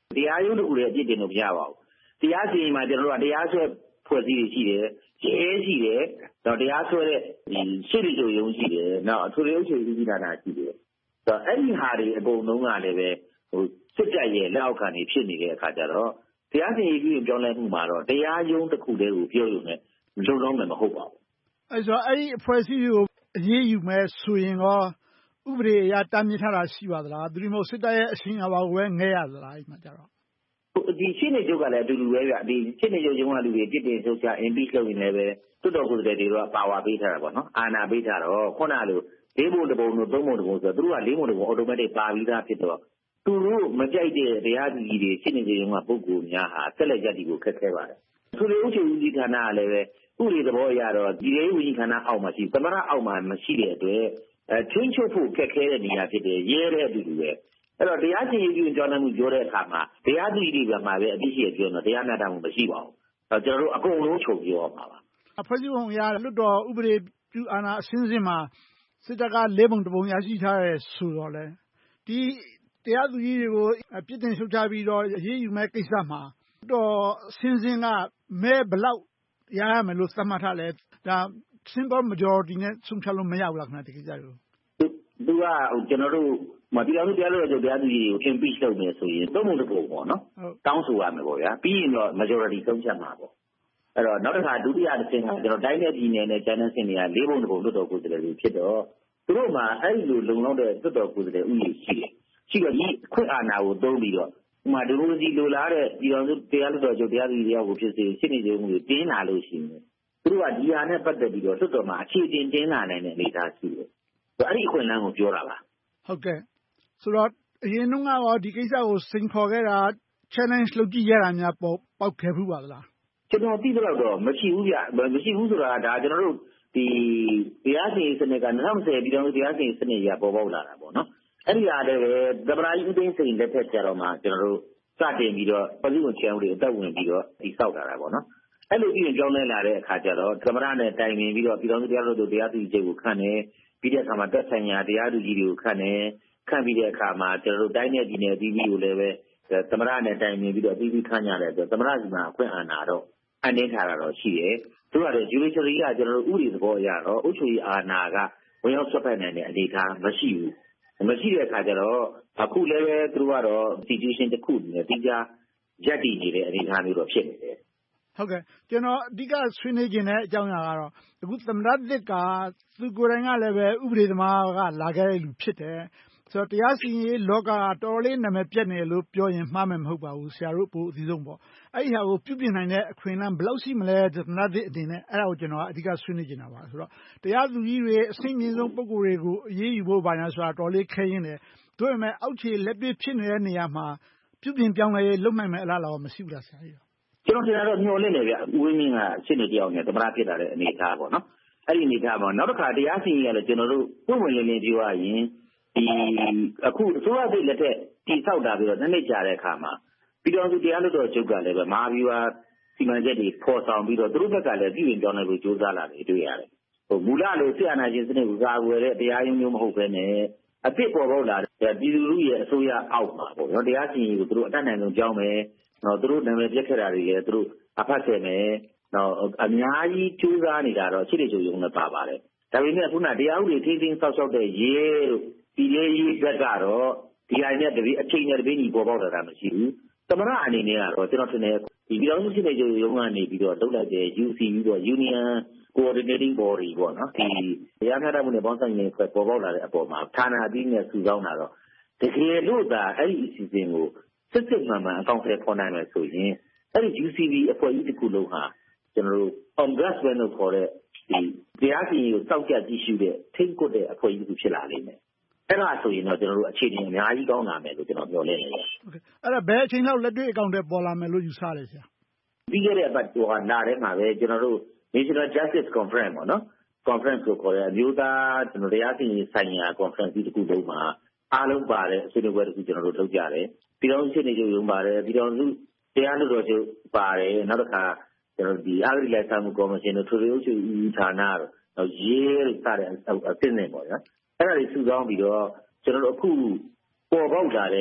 တရားရုံးတစ်ခုလည်းအပြစ်တင်လို့မရပါဘူးတရားစီရင်မှာကျွန်တော်တို့ကတရားစွဲဖွဲ့စည်းရှိတယ်ရဲရှိတယ်တော့တရားစွဲတဲ့ဒီရှေ့နေချုပ်ရုံးရှိတယ်နောက်အထွေထွေအုပ်ချုပ်ရေးကြီးဌာနရှိတယ်ဆိုတော့အဲ့ဒီဟာတွေအကုန်လုံးကလည်းပဲဟိုစစ်တပ်ရဲ့လက်အောက်ခံနေဖြစ်နေတဲ့အခါကျတော့တရားစီရင်ရေးပြောင်းလဲမှုမှာတော့တရားရုံးတစ်ခုတည်းကိုပြောရုံနဲ့လုံလောက်မယ်မဟုတ်ပါဘူးအဲ့ဆိုအဲ့ဒီအဖွဲ့အစည်းကိုအရေးယူမယ်ဆိုရင်ရောဥပဒေအရတားမြစ်ထားတာရှိပါသလားသူတို့မျိုးစစ်တပ်ရဲ့အရှင်အဝါကိုပဲငဲရသလားအဲ့မှာကြတော့ဒီရှင်းနေကြကလည်းအတူတူပဲဗျဒီရှင်းနေကြရုံကလူတွေတစ်တင်ဆုတ်ချ impeach လုပ်နေလည်းပဲတွတ်တော်ကိုယ်စားလှယ်တွေကပါဝါပေးထားတာပေါ့နော်အာဏာပေးထားတော့ခုနကလိုလေးပုံတစ်ပုံတို့သုံးပုံတစ်ပုံဆိုတော့သူတို့ကလေးပုံတစ်ပုံ automatic ပါပြီးသားဖြစ်တော့သူတို့မကြိုက်တဲ့တရားသူကြီးတွေရှင်းနေကြရုံကပုံကိုများဟာဆက်လက်ရည်တည်ကိုခက်ခဲပါတယ်သူတို့ဥချုပ်ဦးစီးဌာနကလည်းပဲဥပဒေသဘောအရတော့ဒီလေးဦးစီးဌာနအောက်မှာရှိသမရအောက်မှာမရှိတဲ့အတွက်အဲထွင်းချုပ်ဖို့ခက်ခဲတဲ့နေရာဖြစ်တယ်ရဲတဲ့အတူတူပဲအဲ့တော့တရားစီရင်ရေးကြောင်းမှုပြောတဲ့အခါမှာတရားသူကြီးတွေမှာပဲအပြစ်ရှိရပြောတော့တရားမျှတမှုမရှိပါဘူး။အဲကျွန်တော်တို့အကုန်လုံးချုပ်ပြောပါပါ။အဖွဲ့စည်းပုံအရလွတ်တော်ဥပဒေပြုအာဏာအစင်းစင်းမှာစစ်တပ်ကလေးပုံတစ်ပုံရရှိထားတယ်ဆိုတော့လေဒီတရားသူကြီးတွေကိုပြစ်တင်ရှုတ်ချပြီးတော့အရေးယူမဲ့ကိစ္စမှာတော့အစင်းစင်းကမဲဘလောက်ရရမယ်လို့သတ်မှတ်ထားလဲဒါ simple majority နဲ့ဆုံးဖြတ်လို့မရဘူးလားခင်ဗျဒီကိစ္စကိုသူကကျွန်တော်တို့မတရားလို့တရားလို့တရားသူကြီးကို impeach လုပ်မယ်ဆိုရင်သုံးပုံတစ်ပုံပေါ့နော်တောင်းဆိုရမယ်ပေါ့ဗျာပြီးရင်တော့ majority ဆုံးဖြတ်မှာပေါ့အဲ့တော့နောက်တစ်ခါဒုတိယတစ်ဆင့်ကကျွန်တော်တိုင်းနယ်ပြည်နယ်နဲ့ကျန်းတဲ့ဆင့်တွေကလေးပုံတစ်ပုံလွတ်တော်ကိုယ်စားလှယ်တွေဖြစ်တော့သူတို့မှာအဲ့ဒီလိုလုံလောက်တဲ့လွတ်တော်ကိုယ်စားလှယ်ဥယျာဉ်ရှိတယ်ရှိတော့ဒီခွင့်အာဏာကိုသုံးပြီးတော့ဥမာဒီမိုကရေစီလိုလားတဲ့ပြည်တော်စုတရားလွတ်တော်ချုပ်တရားသူကြီးတရားကိုဖြစ်စေရှင်းနေကြမှုတွေတင်းလာလို့ရှိရင်သူတို့ကဒီဟာနဲ့ပတ်သက်ပြီးတော့လွတ်တော်မှာအခြေတင်တင်းလာနိုင်တဲ့အနေအထားရှိတယ်အဲ့ဒီအခွင့်အလမ်းကိုပြောတာပါဟုတ်ကဲ့ဆိုတော့အရင်တုန်းကတော့ဒီကိစ္စကိုစိန်ခေါ်ခဲ့တာ challenge လုပ်ကြည့်ရတာများပေါ့ပောက်ခဲ့ဘူးပါလားကျွန်တော်သိတော့တော့မရှိဘူးဗျမရှိဘူးဆိုတာဒါကျွန်တော်တို့ဒီတရားစီရင်စနစ်က၂၀၁၀ပြည်တော်စုတရားစီရင်စနစ်ကြီးပေါ်ပေါက်လာတာပေါ့နော်အဲ့ဒီအားလည်းပဲသမ္မတကြီးဦးသိန်းစိန်လက်ထက်ကျတော့မှကျွန်တော်တို့စတင်ပြီးတော့ပြည်သူ့ဝန်ချမ်းတွေအသက်ဝင်ပြီးတော့ဒီဆောက်လာတာပေါ့နော်အဲ့လိုပြင်ပြောင်းလဲလာတဲ့အခါကျတော့သမ္မတနဲ့တိုင်ပင်ပြီးတော့ပြည်တော်စုတရားလွှတ်တော်တရားသူကြီးကိုခန့်တယ်ပြီးတဲ့အခါမှာတက်ဆိုင်ရာတရားသူကြီးတွေကိုခန့်တယ်ခန့်ပြီးတဲ့အခါမှာကျွန်တော်တို့တိုင်းနယ်ပြည်နယ်အသီးသီးကိုလည်းပဲသမ္မတနဲ့တိုင်ပင်ပြီးတော့အသီးသီးခန့်ကြတဲ့အတွက်သမ္မတစီမံအခွင့်အာဏာတော့အနှင်းထားတာတော့ရှိတယ်သူကလည်း judiciary ကကျွန်တော်တို့ဥပဒေသဘောအရတော့အုပ်ချုပ်ရေးအာဏာကဝင်ရောက်ဆွတ်ဖက်နိုင်တဲ့အနေအထားမရှိဘူးမရှိတဲ့အခါကျတော့အခုလည်းပဲသူတို့ကတော့ institution တစ်ခုနဲ့တိကျရပ်တည်နေတဲ့အနေအထားမျိုးတော့ဖြစ်နေတယ်ဟုတ်ကဲ့ကျွန်တော်အဓိကဆွေးနွေးခြင်းတဲ့အကြောင်းအရာကတော့အခုသမ္မတသစ်ကသူကိုယ်တိုင်ကလည်းပဲဥပဒေသမားကလာခဲ့တဲ့လူဖြစ်တယ်ဆိုတော့တရားစီရင်ရေးလောကကတော်တော်လေးနာမည်ပြတ်နေလို့ပြောရင်မှားမယ်မဟုတ်ပါဘူးဆရာတို့ပိုအသေးဆုံးပေါ့အဲ့ဒီဟာကိုပြုပြင်နိုင်တဲ့အခွင့်အလမ်းဘယ်လောက်ရှိမလဲသမ္မတသစ်အနေနဲ့အဲ့ဒါကိုကျွန်တော်အဓိကဆွေးနွေးနေတာပါဆိုတော့တရားသူကြီးတွေအဆင့်မြင့်ဆုံးပုဂ္ဂိုလ်တွေကိုအရေးယူဖို့ဘာညာဆိုတာတော်လေးခဲရင်းတယ်တို့ပေမဲ့အောက်ခြေလက်တွေ့ဖြစ်နေတဲ့နေရာမှာပြုပြင်ပြောင်းလဲရေးလုပ်နိုင်မယ်အလားအလာမရှိဘူးလားဆရာကြီးကျွန်တော်ထင်တာတော့မျှော်လင့်နေဗျဦးဝင်းမြင့်ကရှင်းနေတရားနဲ့သမ္မတဖြစ်လာတဲ့အနေအထားပေါ့နော်အဲ့ဒီအနေအထားပေါ့နောက်တစ်ခါတရားစီရင်ရလဲကျွန်တော်တို့ပုံဝင်လင်းလင်းပြောရရင်ဒီအခုအစိုးရသစ်လက်ထက်တည်ဆောက်တာပြီးတော့နှစ်နှစ်ကြာတဲ့အခါမှာပြည်တော်စုတရားလွှတ်တော်ချုပ်ကလည်းပဲမဟာဗျူဟာစီမံချက်တွေဖော်ဆောင်ပြီးတော့သူတို့ဘက်ကလည်းပြည်ဝင်ပြောင်းလဲဖို့ကြိုးစားလာတယ်တွေ့ရတယ်ဟိုမူလလိုဆရာနာရှင်စနစ်ကိုကာကွယ်တဲ့တရားရုံးမျိုးမဟုတ်ဘဲနဲ့အစ်စ်ပေါ်ပေါက်လာတဲ့ပြည်သူလူရဲ့အစိုးရအောက်မှာပေါ့နော်တရားစီရင်ကိုသူတို့အတတ်နိုင်ဆုံးကြောင်းမယ်နော်သူတို့နာမည်ပြက်ခဲ့တာတွေလည်းသူတို့အဖတ်ဆယ်မယ်နော်အများကြီးကြိုးစားနေတာတော့ရှစ်တွေချုပ်ရုံနဲ့ပါပါတယ်ဒါပေမဲ့ခုနတရားဥပဒေထိန်းသိမ်းဆောက်ရှောက်တဲ့ရဲတို့ပြည်ရေးရေးဘက်ကတော့ဒီအရင်နဲ့တပည့်အချိန်နဲ့တပည့်ညီပေါ်ပေါက်လာတာမရှိဘူးသမရအနေနဲ့ကတော့ကျွန်တော်ထင်တယ်ဒီပြည်တော်စုရှစ်တွေချုပ်ရုံကနေပြီးတော့လုပ်လိုက်တဲ့ U C ပြီးတော့ Union Coordinating Body ပေါ့နော်ဒီတရားမျှတမှုနဲ့ပေါင်းစပ်ရေးဖွဲ့ပေါ်ပေါက်လာတဲ့အပေါ်မှာဌာနအသီးနဲ့စုဆောင်းတာတော့တကယ်လို့သာအဲ့ဒီအစီအစဉ်ကိုစစ်စစ်မှန်မှန်အကောင့်ထဲပေါ်နိုင်မယ်ဆိုရင်အဲ့ဒီ U C B အဖွဲ့ကြီးတစ်ခုလုံးဟာကျွန်တော်တို့ ombudsman လို့ခေါ်တဲ့ဒီတရားစီရင်ကိုစောင့်ကြပ်ကြည့်ရှုတဲ့ထိန်းကွပ်တဲ့အဖွဲ့ကြီးတစ်ခုဖြစ်လာလိမ့်မယ်အဲ့ဒါဆိုရင်တော့ကျွန်တော်တို့အခြေအနေအများကြီးကောင်းလာမယ်လို့ကျွန်တော်ပြောနေတယ်ဟုတ်ကဲ့အဲ့ဒါဘယ်အချိန်လောက်လက်တွေ့အကောင့်ထဲပေါ်လာမယ်လို့ယူဆလဲဆရာပြီးခဲ့တဲ့အပတ်တော့နားထဲမှာပဲကျွန်တော်တို့ National Justice Conference ပေါ့နော် conference ကိုခေါ်တဲ့အမျိုးသားကျွန်တော်တရားစီရင်ဆိုင်ရာ conference တစ်ခုလုံးမှာအားလုံးပါတဲ့ဆွေးနွေးပွဲတစ်ခုကျွန်တော်တို့လုပ်ကြတယ်ပြည်တော်စုရှင်းနေကြရုံပါတယ်ပြည်တော်စုတရားလွှတ်တော်ချုပ်ပါတယ်နောက်တစ်ခါကျွန်တော်ဒီအဂတိလိုက်စားမှုကော်မရှင်တို့ထွေထွေအုပ်ချုပ်ရေးဌာနတို့နောက်ရေးတို့စတဲ့အသင်းတွေပေါ့နော်အဲ့ဒါတွေစုဆောင်းပြီးတော့ကျွန်တော်တို့အခုပေါ်ပေါက်လာတဲ့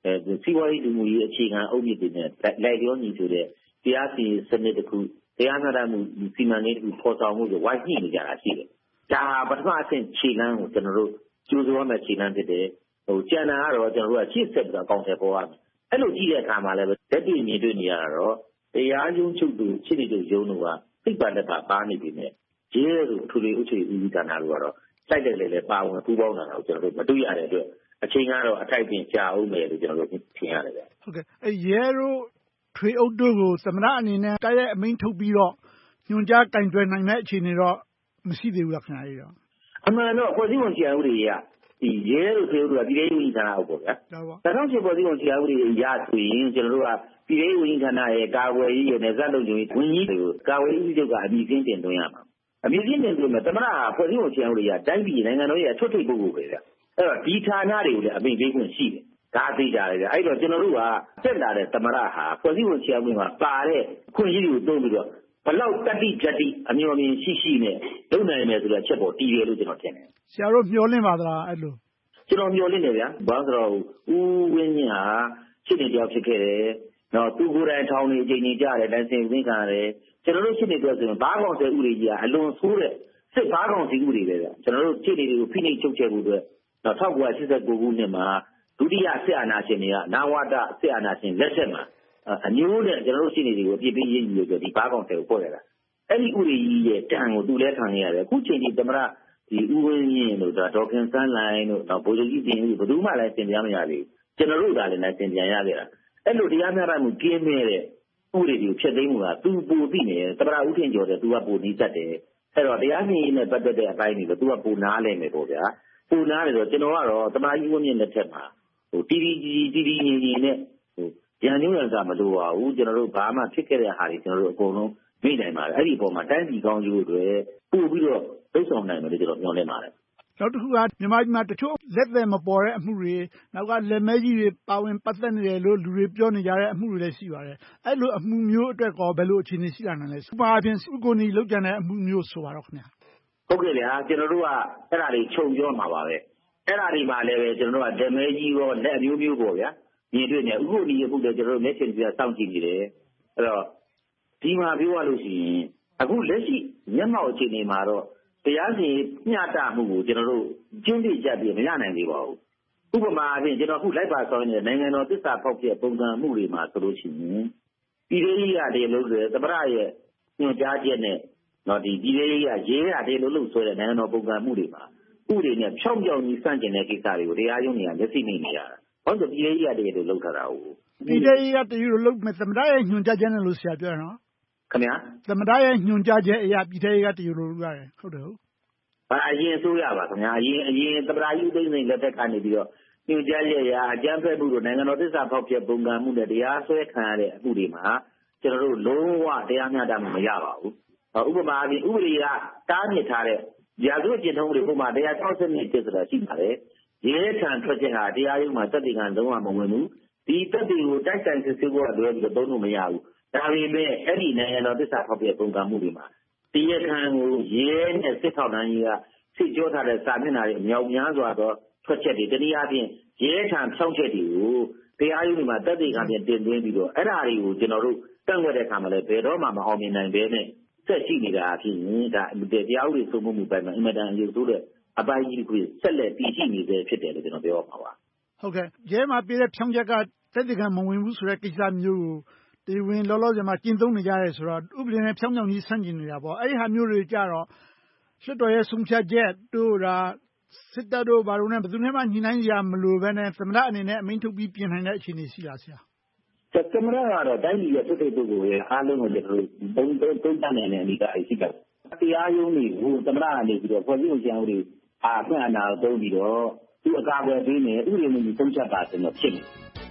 စီးပွားရေးလူမှုရေးအခြေခံအုတ်မြစ်တွေနဲ့လိုက်လျောညီဆိုတဲ့တရားစီရင်စနစ်တစ်ခုတရားမျှတမှုစီမံကိန်းတစ်ခုဖော်ဆောင်မှုဆိုဝိုင်းညှိနေကြတာရှိတယ်။ဒါပထမအဆင့်ခြေလှမ်းကိုကျွန်တော်တို့ကျိုးစွာမဲ့ခြေလှမ်းဖြစ်တယ်။ဟိုကျန်တာကတော့ကျွန်တော်တို့ကရှေ့ဆက်ပြီးတော့အကောင့်တွေပေါ်ရမယ်။အဲ့လိုကြည့်တဲ့အခါမှာလည်းလက်တွေ့မြင်တွေ့နေရတာတော့တရားရုံးချုပ်တို့ရှင်းနေတို့ရုံးတို့ကသိပ္ပံလက်ပါပါနေပြီနဲ့ရဲတို့ထူထူဥချေဦးစီးဌာနတို့ကတော့စိုက်တဲ့လေလေပါဝင်ပူးပေါင်းတာတော့ကျွန်တော်တို့မတွေ့ရတဲ့အတွက်အချိန်ကတော့အထိုက်ပြင်ကြာအောင်မယ်လို့ကျွန်တော်တို့ထင်ရတယ်ဗျ။ဟုတ်ကဲ့အဲရဲတို့ထွေအုပ်တို့ကိုသမ္မတအနေနဲ့တိုက်ရိုက်အမိန့်ထုတ်ပြီးတော့ညွှန်ကြားကင်တွယ်နိုင်တဲ့အခြေအနေတော့မရှိသေးဘူးလားခင်ဗျာကြီးတော့အမှန်တော့ဖွဲ့စည်းပုံခြေဥပဒေကဒီရဲတို့ထွေအုပ်တို့ကပြည်ထောင်စုဝန်ကြီးဌာနအောက်ပေါ့ဗျာဒါပေါ့၂၀၀၈ဖွဲ့စည်းပုံခြေဥပဒေရဆိုရင်ကျွန်တော်တို့ကပြည်ထောင်စုဝန်ကြီးဌာနရဲ့ကာကွယ်ရေးရဲ့နယ်စပ်လုံခြုံရေးဝန်ကြီးတွေကိုကာကွယ်ရေးဦးစီးချုပ်ကအမည်စင်းတင်သွင်းရမှာအမည်စင်းတင်သွင်းမယ်သမ္မတကဖွဲ့စည်းပုံခြေဥပဒေကတိုင်းပြည်နိုင်ငံတော်ရဲ့အထွတ်ထိပ်ပုဂ္ဂိုလ်ပဲဗျာအဲ့တော့ဒီဌာနတွေကိုလည်းအမိန့်ပေးခွင့်ရှိတယ်ဒါသိကြတယ်ဗျအဲ့တော့ကျွန်တော်တို့ကတက်လာတဲ့သမ္မတဟာဖွဲ့စည်းပုံခြေဥပဒေမှာပါတဲ့ခွင့်ရတွေကိုသုံးပြီးတော့ဘလောက်တတိကြတိအမျိုးမျိုးရှိရှိနဲ့လုပ်နိုင်မယ်ဆိုတဲ့အချက်ပေါ်တည်တယ်လို့ကျွန်တော်ထင်တယ်ဆရာတို့မျှော်လင့်ပါသလားအဲ့လိုကျွန်တော်မျှော်လင့်တယ်ဗျာဘာလို့ဆိုတော့ဦးဝင်းမြင့်ဟာရှစ်နေတယောက်ဖြစ်ခဲ့တယ်နော်သူကိုယ်တိုင်ထောင်နေအချိန်ကြီးကြားတယ်လိုင်စင်ဝင်ခံရတယ်ကျွန်တော်တို့ရှစ်နေတယောက်ဆိုရင်ဘားကောင်ဆယ်ဥပဒေကြီးကအလွန်ဆိုးတဲ့စစ်ဘားကောင်စီဥပဒေပဲဗျာကျွန်တော်တို့ရှစ်နေတွေကိုဖိနှိပ်ချုပ်ချယ်ဖို့အတွက်နော်၁၉၈၉ခုနှစ်မှာဒုတိယစစ်အာဏာရှင်တွေကနာဝတစစ်အာဏာရှင်လက်ထက်မှာအမျိုးနဲ့ကျွန်တော်တို့ရှင်းနေတွေကိုအပြစ်ပေးရင်းယူလို့ဒီဘားကောင်တွေကိုပို့ရတာအဲ့ဒီဥပဒေကြီးရဲ့တန်ကိုသူလည်းခံရရတယ်အခုချိန်ဒီသမ္မတဒီဥပဒေကြီးတို့ဒေါက်ခင်စန်းလိုင်းတို့ဗိုလ်ချုပ်ကြီးတင်ဦးဘယ်သူမှလည်းသင်ပြန်မရသေးဘူးကျွန်တော်တို့ကလည်းနိုင်သင်ပြန်ရခဲ့တာအဲ့လိုတရားမျှတမှုကင်းမဲ့တဲ့ဥပဒေတွေကိုဖျက်သိမ်းမှုကသူပိုသိနေတယ်သမ္မတဦးထင်ကျော်တဲ့သူကပိုနီးတတ်တယ်အဲ့တော့တရားစီရင်နဲ့ပတ်သက်တဲ့အပိုင်းတွေကိုသူကပိုနားလဲမယ်ပေါ့ဗျာပိုနားတယ်ဆိုတော့ကျွန်တော်ကတော့သမ္မတကြီးဝင်းမြင့်လက်ထက်မှာဟိုတီတီတီတီငင်ငင်နဲ့ဟိုရန်ညွှန်ရန်ကမလိုပါဘူးကျွန်တော်တို့ဘာမှဖြစ်ခဲ့တဲ့ဟာတွေကျွန်တော်တို့အကုန်လုံးမိနိုင်ပါတယ်အဲ့ဒီပုံမှာတိုင်းပြည်ကောင်းကျိုးတွေပို့ပြီးတော့လှုပ်ဆောင်နိုင်မယ်လို့ကျွန်တော်ပြောနေပါတယ်နောက်တစ်ခုကမြန်မာပြည်မှာတချို့လက်သက်မပေါ်တဲ့အမှုတွေနောက်ကလက်မဲကြီးတွေပါဝင်ပတ်သက်နေတယ်လို့လူတွေပြောနေကြတဲ့အမှုတွေလည်းရှိပါတယ်အဲ့လိုအမှုမျိုးအတွက်ကောဘယ်လိုအခြေအနေရှိလာနိုင်လဲစပါအပြင်စုကိုနီလောက်ကြတဲ့အမှုမျိုးဆိုပါတော့ခင်ဗျာဟုတ်ကဲ့လေဟာကျွန်တော်တို့ကအဲ့ဒါတွေခြုံပြောမှာပါပဲအဲ့ဒါတွေမှာလည်းပဲကျွန်တော်တို့ကလက်မဲကြီးရောလက်မျိုးမျိုးပေါ့ဗျာမြင်တွေ့နေဥပဒေရုပ်တွေကျွန်တော်တို့လက်ချင်ပြစောင့်ကြည့်နေတယ်အဲ့တော့ဒီမှာပြောရလို့ရှိရင်အခုလက်ရှိမျက်မှောက်အခြေအနေမှာတော့တရားစီရင်မျှတမှုကိုကျွန်တော်တို့ကျင်းပြကြပြီးမရနိုင်သေးပါဘူးဥပမာအပြင်ကျွန်တော်အခုလိုက်ပါဆောင်နေတဲ့နိုင်ငံတော်သစ္စာဖောက်ပြပုံစံမှုတွေမှာဆိုလို့ရှိရင်ပြည်ထောင်စုရတဲ့လို့ဆိုသမ္မတရဲ့ညွှန်ကြားချက်နဲ့နော်ဒီပြည်ထောင်စုရရေးရတယ်လို့လို့ဆိုတဲ့နိုင်ငံတော်ပုံစံမှုတွေမှာဥပဒေနဲ့ဖြောင်းပြောင်းကြီးစန့်ကျင်တဲ့ကိစ္စတွေကိုတရားရုံးတွေကလက်ရှိနေနေရတာဟုတ်တယ်ပြည်ထောင်စုရတဲ့လို့လုပ်ထားတာဟုတ်ပြည်ထောင်စုရတဲ့လို့လုပ်မယ်သမ္မတရဲ့ညွှန်ကြားချက်နဲ့လို့ဆရာပြောရနော်ခင်ဗျာသမ္မတရဲ့ညွှန်ကြားချက်အရာပြည်ထောင်စုရတဲ့လို့လုပ်ရတယ်ဟုတ်တယ်ဟုတ်အရင်ဆိုရပါခင်ဗျာအရင်အရင်သမ္မတကြီးဦးသိန်းစိန်လက်ထက်ကနေပြီးတော့ညွှန်ကြားချက်ရာအကြမ်းဖက်မှုတို့နိုင်ငံတော်သစ္စာဖောက်ပြပုံကံမှုနဲ့တရားစွဲခံရတဲ့အမှုတွေမှာကျွန်တော်တို့လုံးဝတရားမျှတမှုမရပါဘူးဥပမာအပြင်ဥပဒေကတားမြစ်ထားတဲ့ရာဇဝတ်ကျင့်ထုံးတွေပုံမှာတရား၆၀နှစ်ကျဆိုတာရှိပါတယ်ရဲထံထွက်ချက်ဟာတရားရုံးမှာတက်တည်ခံလုံးဝမဝင်ဘူးဒီတက်တည်ကိုတိုက်ဆိုင်စစ်ဆေးဖို့လွယ်ပြီးတော့သုံးလို့မရဘူးဒါပေမဲ့အဲ့ဒီနိုင်ငံတော်သစ္စာဖောက်ပြပုံကံမှုတွေမှာတရားခံကိုရဲနဲ့စစ်ထောက်လှမ်းရေးကစစ်ကြောထားတဲ့စာမျက်နှာတွေအများများစွာသောထွက်ချက်တွေတနည်းအားဖြင့်ရဲထံဖြောင်းချက်တွေကိုတရားရုံးမှာတက်တည်ခံပြင်တင်သွင်းပြီးတော့အဲ့ဒါတွေကိုကျွန်တော်တို့တန့်ွက်တဲ့အခါမှာလည်းဘယ်တော့မှမအောင်မြင်နိုင်ဘဲနဲ့ဆက်ရှိနေတာအဖြစ်ရင်ဒါတရားဥပဒေစိုးမိုးမှုပိုင်းမှာအင်မတန်အရေးဆိုးတဲ့အပိုင်းကြီးတစ်ခုဆက်လက်တည်ရှိနေသေးဖြစ်တယ်လို့ကျွန်တော်ပြောပါပါဟုတ်ကဲ့ရဲမှာပြတဲ့ဖြောင်းချက်ကတက်တည်ခံမဝင်ဘူးဆိုတဲ့ကိစ္စမျိုးကိုဒီဝင်လောလောဆယ်မှာကျင့်သုံးနေကြရဲဆိုတော့ဥပဒေနဲ့ဖြောင်းဖြောင်းကြီးဆန့်ကျင်နေတာပေါ့အဲ့ဒီဟာမျိုးတွေကြတော့လွှတ်တော်ရဲ့ဆုံးဖြတ်ချက်တို့ဒါစစ်တပ်တို့ဘာလို့လဲဘယ်သူနဲ့မှညှိနှိုင်းကြမလို့ပဲနဲ့သမ္မတအနေနဲ့အမိန့်ထုတ်ပြီးပြင်နိုင်တဲ့အခြေအနေရှိလားဆရာသမ္မတကတော့တိုင်းပြည်ရဲ့ဖြစ်တဲ့ပုဂ္ဂိုလ်ရဲ့အားလုံးကိုကျွန်တော်တို့သုံးသုံးတတ်နိုင်တဲ့အဓိကအရှိကတရားရုံးတွေကိုသမ္မတကနေပြီးတော့ဖွဲ့စည်းပုံကျမ်းဥပဒေအာခွင့်အာဏာသုံးပြီးတော့သူအကာအကွယ်ပေးနေဥပဒေမျိုးကြီးသုံးချက်ပါဆိုတော့ဖြစ်နေ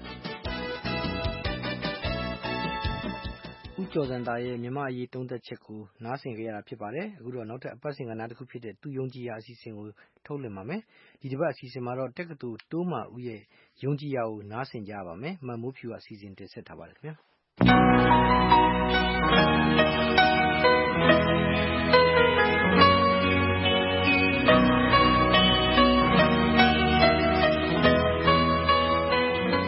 ဦးကျော်စံသားရဲ့မြန်မာအရေးသုံးသက်ချက်ကိုနားဆင်ကြရတာဖြစ်ပါတယ်အခုတော့နောက်ထပ်အပတ်စဉ်ကဏ္ဍတစ်ခုဖြစ်တဲ့သူယုံကြည်ရာအစီအစဉ်ကိုထုတ်လွှင့်ပါမယ်ဒီတစ်ပတ်အစီအစဉ်မှာတော့တက္ကသိုလ်တိုးမာဦးရဲ့ယုံကြည်ရာကိုနားဆင်ကြပါမယ်မန်မိုးဖြူကအစီအစဉ်တင်ဆက်ထားပါတယ်ခင်ဗျာဒီနေ့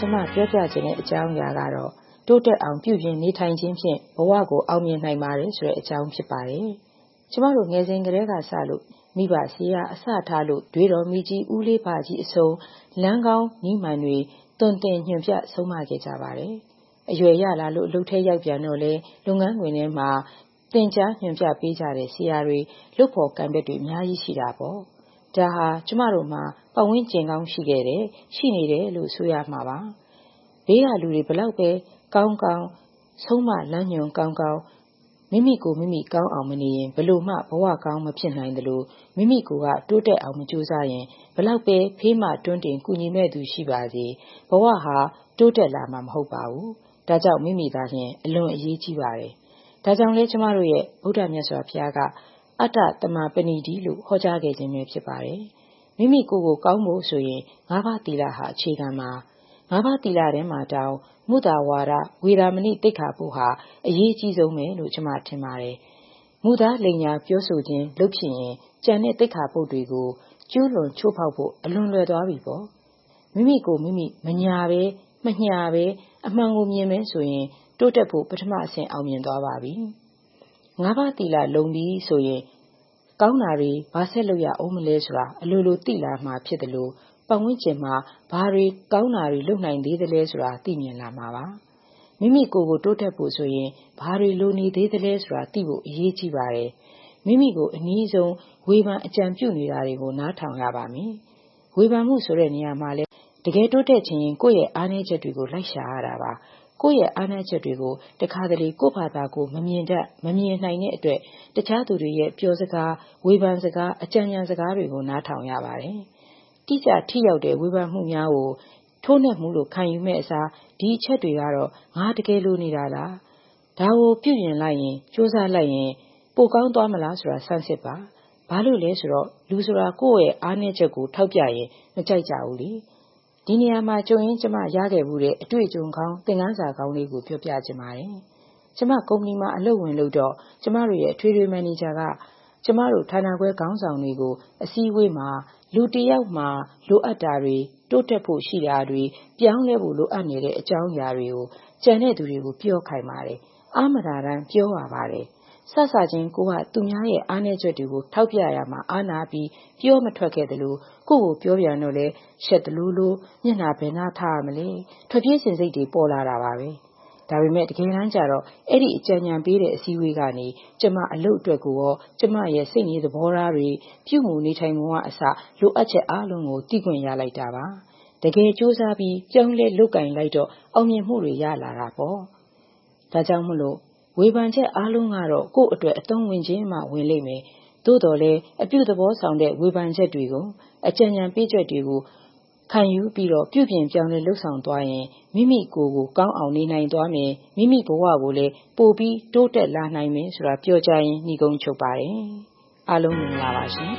ကျမပြောပြခြင်းတဲ့အကြောင်းအရာကတော့တိုးတက်အောင်ပြုပြင်နေထိုင်ခြင်းဖြင့်ဘဝကိုအောင်မြင်နိုင်ပါတယ်ဆိုတဲ့အကြောင်းဖြစ်ပါတယ်။ကျမတို့ငယ်စဉ်ကတည်းကစလို့မိဘစီရအစထားလို့တွေးတော်မိကြီးဦးလေးပါကြီးအစုံလမ်းကောင်းနီးမှန်တွေတွင်တင်ညွှန်ပြဆုံးမခဲ့ကြပါတယ်။အရွယ်ရလာလို့အလုပ်ထဲရောက်ပြန်တော့လေလုပ်ငန်းခွင်ထဲမှာသင်ကြားညွှန်ပြပေးကြတဲ့ဆရာတွေလုပ်ဖို့ကံဘက်တွေအများကြီးရှိတာပေါ့။ဒါဟာကျမတို့မှာပတ်ဝန်းကျင်ကောင်းရှိခဲ့တယ်ရှိနေတယ်လို့ဆိုရမှာပါ။ဘေးကလူတွေဘလောက်ပဲကောင်းကောင်းဆုံးမလမ်းညွှန်ကောင်းကောင်းမိမိကိုမိမိကောင်းအောင်မနေရင်ဘလို့မှဘဝကောင်းမဖြစ်နိုင်တယ်လို့မိမိကိုယ်ကတိုးတက်အောင်မကြိုးစားရင်ဘလောက်ပဲဖေးမတွန်းတင်ကုညီမဲ့သူရှိပါစေဘဝဟာတိုးတက်လာမှာမဟုတ်ပါဘူး။ဒါကြောင့်မိမိသားချင်းအလွန်အရေးကြီးပါတယ်။ဒါကြောင့်လဲကျမတို့ရဲ့ဗုဒ္ဓမြတ်စွာဘုရားကအတ္တတမပဏိတိလို့ဟောကြားခဲ့ခြင်းပဲဖြစ်ပါတယ်။မိမိကိုယ်ကိုကောင်းဖို့ဆိုရင်ငါးပါးသီလဟာအခြေခံပါငါးပါးသီလထဲမှာတောင်မုဒ္ဒဝါဒဝေဒမဏိတိတ်ခါဖို့ဟာအရေးကြီးဆုံးပဲလို့ကျွန်မထင်ပါတယ်။မူသားလိန်ညာပြောဆိုခြင်းလုပ်ဖြစ်ရင်ကြံတဲ့တိတ်ခါဖို့တွေကိုကျူးလွန်ချိုးဖောက်ဖို့အလွန်လွယ်သွားပြီပေါ့။မိမိကိုမိမိမညာပဲမညာပဲအမှန်ကိုမြင်မယ်ဆိုရင်တိုးတက်ဖို့ပထမအဆင့်အောင်မြင်သွားပါပြီ။ငါးပါးသီလလုံပြီးဆိုရင်ကောင်းတာတွေဘာဆက်လုပ်ရအောင်မလဲဆိုတာအလိုလိုသိလာမှာဖြစ်တယ်လို့ပတ်ဝန်းကျင်မှာဘာတွေကောင်းတာတွေလုပ်နိုင်သေးသလဲဆိုတာသိမြင်လာမှာပါမိမိကိုယ်ကိုတိုးတက်ဖို့ဆိုရင်ဘာတွေလိုနေသေးသလဲဆိုတာသိဖို့အရေးကြီးပါတယ်မိမိကိုအနည်းဆုံးဝေဖန်အကြံပြုနေတာတွေကိုနားထောင်ရပါမယ်ဝေဖန်မှုဆိုတဲ့နေရာမှာလဲတကယ်တိုးတက်ခြင်းရင်ကိုယ့်ရဲ့အားနည်းချက်တွေကိုလိုက်ရှာရတာပါကိုယ့်ရဲ့အားနည်းချက်တွေကိုတခါတလေကိုယ့်ဘာသာကိုမမြင်တတ်မမြင်နိုင်တဲ့အတွက်တခြားသူတွေရဲ့ပြောစကားဝေဖန်စကားအကြံဉာဏ်စကားတွေကိုနားထောင်ရပါတယ်တိကျထိရောက်တဲ့ဝေဖန်မှုများကိုထိုးနှက်မှုလို့ခံယူမဲ့အစားဒီအချက်တွေကတော့ငါတကယ်လိုနေတာလားဒါကိုပြုပြင်လိုက်ရင်စူးစမ်းလိုက်ရင်ပိုကောင်းသွားမလားဆိုတာစမ်းစစ်ပါဘာလို့လဲဆိုတော့လူဆိုတာကိုယ့်ရဲ့အားနည်းချက်ကိုထောက်ပြရင်မကြိုက်ကြဘူးလေဒီနေရာမှာကြုံရင်ကျမရခဲ့မှုတဲ့အတွေ့အကြုံကောင်းသင်ခန်းစာကောင်းလေးကိုပြောပြချင်ပါတယ်ကျမကုမ္ပဏီမှာအလုပ်ဝင်လို့တော့ကျမတို့ရဲ့အထွေထွေမန်နေဂျာကကျမတို့ဌာနခွဲခေါင်းဆောင်တွေကိုအစည်းအဝေးမှာလူတစ်ယောက်မှာလိုအပ်တာတွေတိုးတက်ဖို့ရှိတာတွေပြောင်းလဲဖို့လိုအပ်နေတဲ့အကြောင်းအရာတွေကိုကြံတဲ့သူတွေကိုပြောခိုင်းပါတယ်အာမရာတမ်းပြောပါပါတယ်ဆဆချင်းကိုကသူများရဲ့အားနည်းချက်တွေကိုထောက်ပြရမှာအာနာပြီးပြောမထွက်ခဲ့တယ်လို့ကိုကိုပြောပြန်တော့လဲရှက်တလူလူမျက်နှာဘယ်နှထားရမလဲထွက်ပြေးစင်စိတ်တွေပေါ်လာတာပါပဲဒါပေမဲ့တကယ်တမ်းကျတော့အဲ့ဒီအကြံဉာဏ်ပေးတဲ့အစည်းအဝေးကနေကျမအလုပ်အတွက်ကိုရောကျမရဲ့စိတ်နေသဘောထားတွေပြုမှုနေထိုင်မှုကအစလိုအပ်ချက်အားလုံးကိုသိခွင့်ရလိုက်တာပါတကယ်စူးစမ်းပြီးကြောင်းလဲလုတ်ကင်လိုက်တော့အောင်မြင်မှုတွေရလာတာပေါ့ဒါကြောင့်မလို့ဝေဖန်ချက်အားလုံးကတော့ကိုယ့်အတွက်အသုံးဝင်ခြင်းမှဝင်လိမ့်မယ်သို့တော်လဲအပြုသဘောဆောင်တဲ့ဝေဖန်ချက်တွေကိုအကြံဉာဏ်ပေးချက်တွေကိုခံယူပြီးတော့ပြုပြင်ပြောင်းလဲလှုပ်ဆောင်သွားရင်မိမိကိုယ်ကိုကောင်းအောင်နေနိုင်သွားမယ်မိမိဘဝကိုလည်းပိုပြီးတိုးတက်လာနိုင်မယ်ဆိုတာပြောကြရင်ညီကုန်းချုပ်ပါတယ်အားလုံးမင်္ဂလာပါရှင်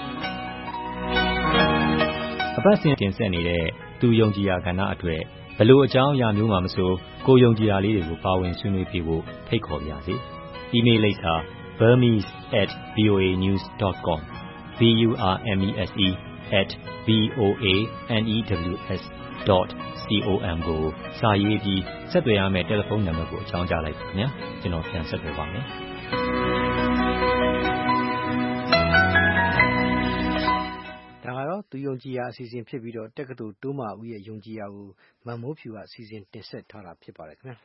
အပတ်စဉ်တင်ဆက်နေတဲ့သူယုံကြည်ရာကဏ္ဍအတွက်ဘယ်လိုအကြောင်းအရာမျိုးမှမဆိုကိုယုံကြည်ရာလေးတွေကိုပါဝင်ဆွေးနွေးပြဖို့ဖိတ်ခေါ်ပါရစေ။ email လိပ်စာ burmese at voa news dot com b u r m e s e at v o a news dot com ကိုစာရေးပြီးဆက်သွယ်ရမယ့်တယ်လီဖုန်းနံပါတ်ကိုအကြောင်းကြားလိုက်ပါခင်ဗျာကျွန်တော်ပြန်ဆက်သွယ်ပါမယ်ဒါကတော့သူယုံကြည်ရာအစီအစဉ်ဖြစ်ပြီးတော့တက္ကသိုလ်တိုးမာဦးရဲ့ယုံကြည်ရာကိုမန်မိုးဖြူကအစီအစဉ်တင်ဆက်ထားတာဖြစ်ပါတယ်ခင်ဗျာ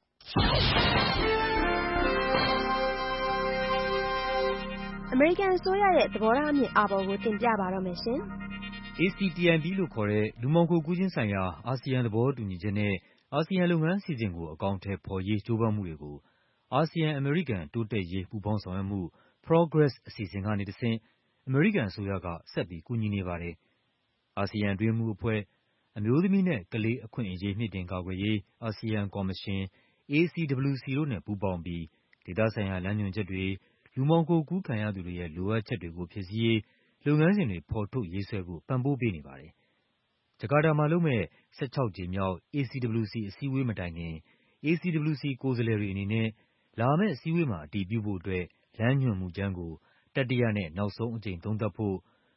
အမေရိကန်အစိုးရရဲ့သဘောထားအမြင်အာဘော်ကိုတင်ပြပါတော့မယ်ရှင်။ A C T M P လို့ခေါ်တဲ့လူမှောင်ခိုကူးခြင်းဆိုင်ရာအာဆီယံသဘောတူညီချက်နဲ့အာဆီယံလုပ်ငန်းအစီအစဉ်ကိုအကောင်အထည်ဖော်ရေးကြိုးပမ်းမှုတွေကိုအာဆီယံ-အမေရိကန်တိုးတက်ရေးပူးပေါင်းဆောင်ရွက်မှု Progress အစီအစဉ်ကနေတဆင့်အမေရိကန်အစိုးရကဆက်ပြီးကူညီနေပါတယ်။အာဆီယံအတွင်းရေးမှူးအဖွဲ့၊အမျိုးသမီးနဲ့ကလေးအခွင့်အရေးမြှင့်တင်ကာကွယ်ရေးအာဆီယံကော်မရှင် A C W C တို့နဲ့ပူးပေါင်းပြီးဒေသဆိုင်ရာလမ်းညွှန်ချက်တွေ၊လူမှောင်ခိုကူးခံရသူတွေရဲ့လိုအပ်ချက်တွေကိုဖြည့်ဆည်းရေးလုပ်ငန်းစဉ်တွေဖော်ထုတ်ရေးဆွဲဖို့ပံ့ပိုးပေးနေပါတယ်။ဂျကာတာမှာလုပ်မယ့်ဆယ့်ခြောက်ကြိမ်မြောက် A C W C အစည်းအဝေးမတိုင်ခင် A C W C ကိုယ်စားလှယ်တွေအနေနဲ့လာမယ့်အစည်းအဝေးမှာအတည်ပြုဖို့အတွက်လမ်းညွှန်မူကြမ်းကိုတတိယနဲ့နောက်ဆုံးအကြိမ်သုံးသပ်ဖို့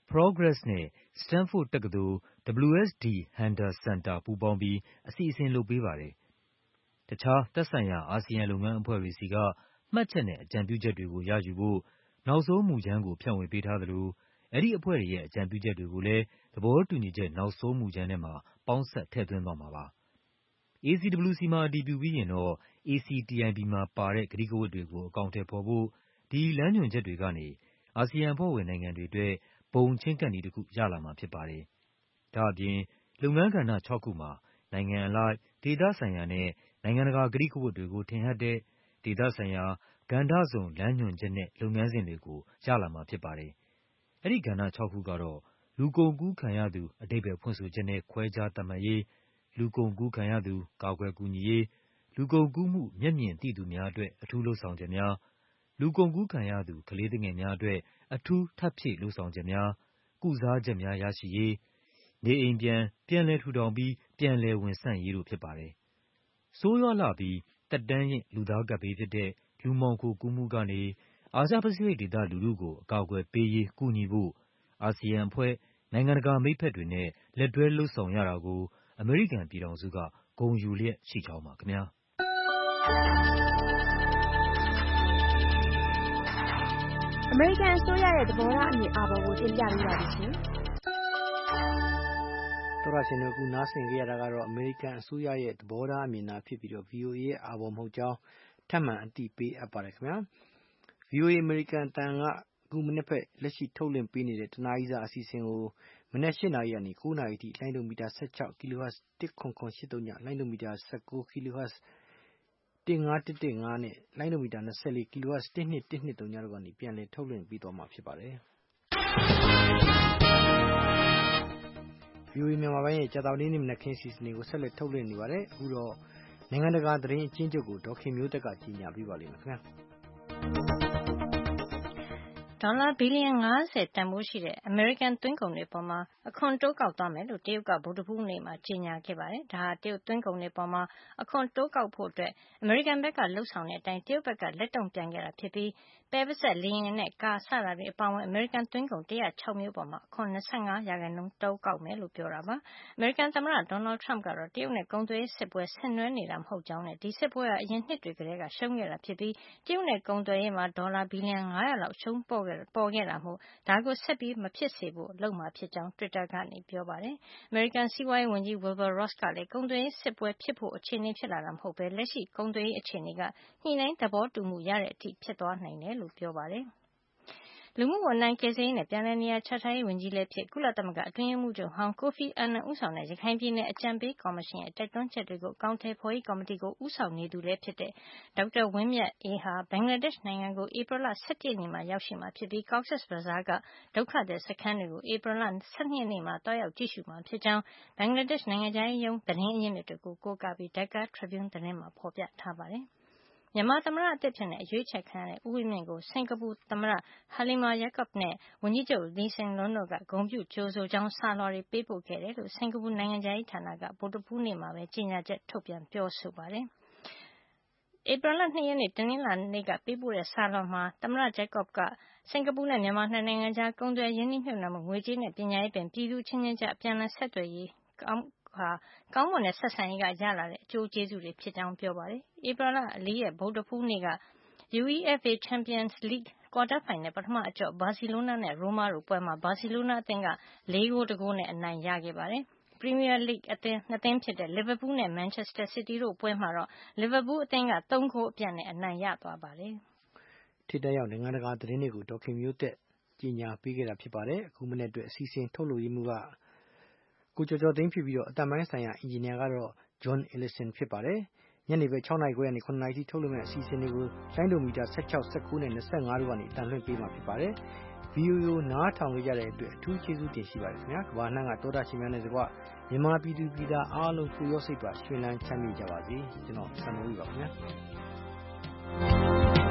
Progress နဲ့ Stanford တက္ကသိုလ် W S D Hunter Center ပူးပေါင်းပြီးအစီအစဉ်လုပ်ပေးပါတယ်။ တခြားသက်ဆိုင်ရာအာဆီယံလုပ်ငန်းအဖွဲ့တွေဆီကမှတ်ချက်နဲ့အကြံပြုချက်တွေကိုရယူဖို့နောက်ဆုံးမူကြမ်းကိုဖြန့်ဝေပေးထားသလိုအဲဒီအဖွဲ့တွေရဲ့အကြံပြုချက်တွေကိုလည်းသဘောတူညီချက်နောက်ဆုံးမူကြမ်းထဲမှာပေါင်းစပ်ထည့်သွင်းသွားမှာပါ။ A C W C မှာအတည်ပြုပြီးရင်တော့ A C T I P မှာပါတဲ့ကတိကဝတ်တွေကိုအကောင်အထည်ဖော်ဖို့ဒီလမ်းညွှန်ချက်တွေကနေအာဆီယံအဖွဲ့ဝင်နိုင်ငံတွေအတွက်ဘုံချဉ်းကပ်နည်းတခုရလာမှာဖြစ်ပါတယ်။ဒါ့အပြင်လုပ်ငန်းကဏ္ဍခြောက်ခုမှာနိုင်ငံအလိုက်ဒေသဆိုင်ရာနဲ့နိုင်ငံတကာကတိကဝတ်တွေကိုထင်ဟပ်တဲ့ဒေသဆိုင်ရာကဏ္ဍစုံလမ်းညွှန်ချက်နဲ့လုပ်ငန်းစဉ်တွေကိုရလာမှာဖြစ်ပါတယ်။အဲဒီကဏ္ဍခြောက်ခုကတော့လူကုန်ကူးခံရသူအဓိပ္ပါယ်ဖွင့်ဆိုချက်နဲ့ခွဲခြားသတ်မှတ်ရေး၊လူကုန်ကူးခံရသူကာကွယ်ကူညီရေး၊လူကုန်ကူးမှုမျက်မြင်သိသူများအတွက်အထူးလုပ်ဆောင်ချက်များ၊လူကုန်ကူးခံရသူကလေးသူငယ်များအတွက်အထူးထပ်ဖြည့်လုပ်ဆောင်ချက်များ၊ကုစားချက်များရရှိရေး၊နေအိမ်ပြန်ပြန်လည်ထူထောင်ပြီးပြန်လည်ဝန်ဆန့်ရေးတို့ဖြစ်ပါတယ်။ဆိုးရွားလှပြီးသက်တမ်းရင့်လူသားကပ်ဘေးဖြစ်တဲ့လူမှောင်ခိုကူးမှုကနေအာရှပစိဖိတ်ဒေသလူထုကိုအကာအကွယ်ပေးရေးကူညီဖို့အာဆီယံအဖွဲ့နိုင်ငံတကာမိတ်ဖက်တွေနဲ့လက်တွဲလုပ်ဆောင်ရတာကိုအမေရိကန်ပြည်ထောင်စုကဂုဏ်ယူလျက်ရှိကြောင်းပါခင်ဗျာ။အမေရိကန်အစိုးရရဲ့သဘောထားအမြင်အာဘော်ကိုတင်ပြပေးပါမယ်ရှင်။သောရရှင်တို့ကနားဆင်ကြရတာကတော့အမေရိကန်အစိုးရရဲ့သဘောထားအမြင်သာဖြစ်ပြီးတော့ V O A ရဲ့အာဘော်မဟုတ်ကြောင်းထပ်မံအသိပေးအပ်ပါတယ်ခင်ဗျာ။ V O A အမေရိကန်တန်ကအခုမနေ့ဖက်လက်ရှိထုတ်လွှင့်ပေးနေတဲ့တနားရီစာအစီအစဉ်ကိုမနေ့၈နာရီကနေ၉နာရီထိလိုင်းဒိုမီတာ၁၆ kHz တစ်ခွန်ခွန်ရှစ်သုံးညလိုင်းဒိုမီတာ၁၉ kHz တစ်ငါးတစ်တစ်ငါးနဲ့လိုင်းဒိုမီတာ၂၄ kHz တစ်နှစ်တစ်နှစ်သုံးညတို့ကနေပြန်လည်ထုတ်လွှင့်ပေးသွားမှာဖြစ်ပါတယ်။ V O A မြန်မာပိုင်းရဲ့ကြာသပတေးနေ့မနက်ခင်းစီစဉ်တွေကိုဆက်လက်ထုတ်လွှင့်နေပါတယ်။အခုတော့နိုင်ငံတကာသတင်းအကျဉ်းချုပ်ကိုဒေါ်ခင်မျိုးသက်ကကြီးညာပေးပါလိမ့်မယ်ခင်ဗျာ။ဒေါ်လာဘီလီယံ၅၀တန်ဖိုးရှိတဲ့အမေရိကန်သွင်းကုန်တွေအပေါ်မှာအခွန်တိုးကောက်သွားမယ်လို့တရုတ်ကဗုဒ္ဓဟူးနေ့မှာကြေညာခဲ့ပါတယ်။ဒါဟာတရုတ်သွင်းကုန်တွေအပေါ်မှာအခွန်တိုးကောက်ဖို့အတွက်အမေရိကန်ဘက်ကလုပ်ဆောင်တဲ့အတိုင်းတရုတ်ဘက်ကလက်တုံ့ပြန်ခဲ့တာဖြစ်ပြီးပဲပိစပ်လေယာဉ်နဲ့ကာစတာတွေအပါအဝင်အမေရိကန်သွင်းကုန်၁၀၆မျိုးပေါ်မှာအခွန်၂၅ရာခိုင်နှုန်းတိုးကောက်မယ်လို့ပြောတာပါ။အမေရိကန်သမ္မတဒေါ်နယ်ထရမ့်ကတော့တရုတ်နဲ့ကုန်သွယ်ရေးစစ်ပွဲဆင်နွှဲနေတာမဟုတ်ကြောင်းနဲ့ဒီစစ်ပွဲဟာအရင်နှစ်တွေကတည်းကရှုံးခဲ့တာဖြစ်ပြီးတရုတ်နဲ့ကုန်သွယ်ရေးမှာဒေါ်လာဘီလီယံ၅ရာလောက်အရှုံးပေါ်ခဲ့ပေါ်ခဲ့တာမို့ဒါကိုဆက်ပြီးမဖြစ်စေဖို့လုပ်မှာဖြစ်ကြောင်း Twitter ကနေပြောပါတယ်။အမေရိကန်စီးပွားရေးဝန်ကြီး Wilbur Ross ကလည်းကုန်သွယ်ရေးစစ်ပွဲဖြစ်ဖို့အခြေအနေဖြစ်လာတာမဟုတ်ပဲလက်ရှိကုန်သွယ်ရေးအခြေအနေကညှိနှိုင်းသဘောတူမှုရတဲ့အထိဖြစ်သွားနိုင်တယ်လို့ပြောပါတယ်။လူမှုဝန်ထမ်းကယ်ဆယ်ရေးနဲ့ပြန်လည်နေရာချထားရေးဝန်ကြီးလည်းဖြစ်ကုလသမဂ္ဂအတွင်းရေးမှူးချုပ်ဟောင်းကိုဖီအာနန်ဦးဆောင်တဲ့ရခိုင်ပြည်နယ်အကြံပေးကော်မရှင်ရဲ့တိုက်တွန်းချက်တွေကိုအကောင်အထည်ဖော်ရေးကော်မတီကိုဦးဆောင်နေသူလည်းဖြစ်တဲ့ဒေါက်တာဝင်းမြတ်အေးဟာဘင်္ဂလားဒေ့ရှ်နိုင်ငံကိုဧပြီလ၁၁ရက်နေ့မှာရောက်ရှိမှာဖြစ်ပြီး Cox's Bazar ကဒုက္ခသည်စခန်းတွေကိုဧပြီလ၁၂ရက်နေ့မှာတွားရောက်ကြည့်ရှုမှာဖြစ်ကြောင်းဘင်္ဂလားဒေ့ရှ်နိုင်ငံခြားရေးရုံးသတင်းအရင်းမြစ်တွေကိုကိုးကားပြီး Dhaka Tribune သတင်းမှာဖော်ပြထားပါတယ်။မြန်မာသမ္မတအသစ်ဖြစ်အရွေးချယ်ခံရတဲ့ဦးဝင်းမြင့်ကိုစင်္ကာပူသမ္မတ Halimah Yacob နဲ့ဝန်ကြီးချုပ် Lee Hsien Loong တို့ကဂုဏ်ပြုကြိုဆိုကြောင်းစာလွှာတွေပေးပို့ခဲ့တယ်လို့စင်္ကာပူနိုင်ငံခြားရေးဌာနကဗုဒ္ဓဟူးနေ့မှာပဲကြေညာချက်ထုတ်ပြန်ပြောဆိုပါတယ်။ဧပြီလ၂ရက်နေ့တနင်္လာနေ့ကပေးပို့တဲ့စာလွှာမှာသမ္မတ Jacob ကစင်္ကာပူနဲ့မြန်မာနှစ်နိုင်ငံကြားကုန်သွယ်ရင်းနှီးမြှုပ်နှံမှုငွေကြေးနဲ့ပညာရေးပင်ပြည်သူချင်းချင်းကြားအပြန်အလှန်ဆက်သွယ်ရေးကောင်းဟာကောင်းမွန်တဲ့ဆက်ဆံရေးကရလာတဲ့အကျိုးကျေးဇူးတွေဖြစ်ကြောင်းပြောပါတယ်။ဧပြီလ၄ရက်ဗုဒ္ဓဟူးနေ့က UEFA Champions League ကွာတားဖိုင်နယ်ပထမအကျော့ဘာစီလိုနာနဲ့ရိုးမားတို့ပွဲမှာဘာစီလိုနာအသင်းက၄ဂိုးတဂိုးနဲ့အနိုင်ရခဲ့ပါတယ်။ ပရီးမီးယားလိဂ်အသင်းနှစ်သင်းဖြစ်တဲ့လီဗာပူးနဲ့မန်ချက်စတာစီးတီးတို့ပွဲမှာတော့လီဗာပူးအသင်းကသုံးဂိုးအပြတ်နဲ့အနိုင်ရသွားပါတယ်။ထိပ်တန်းရောက်နိုင်ငံတကာသတင်းတွေကိုဒေါက်ခင်မျိုးသက်ကြီးညာပေးခဲ့တာဖြစ်ပါတယ်။အခုမနေ့အတွက်အစီအစဉ်ထုတ်လုပ်ရေးမှူးကကိုကျော်ကျော်သိန်းဖြစ်ပြီးတော့အတန်ပိုင်းဆိုင်ရာအင်ဂျင်နီယာကတော့ John Ellison ဖြစ်ပါတယ်။ညနေပဲ၆နာရီခွဲကနေ၇နာရီထိထုတ်လွှင့်မယ့်အစီအစဉ်တွေကိုလိုင်းဒိုမီတာ၁၆ ၁၉နဲ့၂၅တို့ကနေတန်လွှင့်ပေးမှာဖြစ်ပါတယ်။ V O A ကိုနားထောင်ကြတဲ့အတွက်အထူးကျေးဇူးတင်ရှိပါတယ်ခင်ဗျာ။ကမ္ဘာနှံ့ကသောတာရှင်များနဲ့တကွမြန်မာပြည်သူပြည်သားအားလုံးကိုရောစိတ်ပါရွှင်လန်းချမ်းမြေ့ကြပါစေ။ကျွန်တော်ဆံမိုးကြီးပါခင်ဗျာ။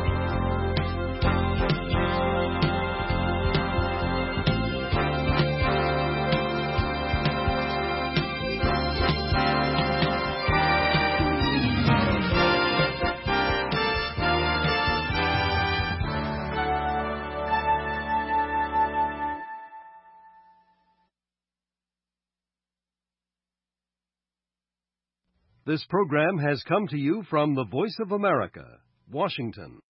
This program has come to you from the Voice of America, Washington.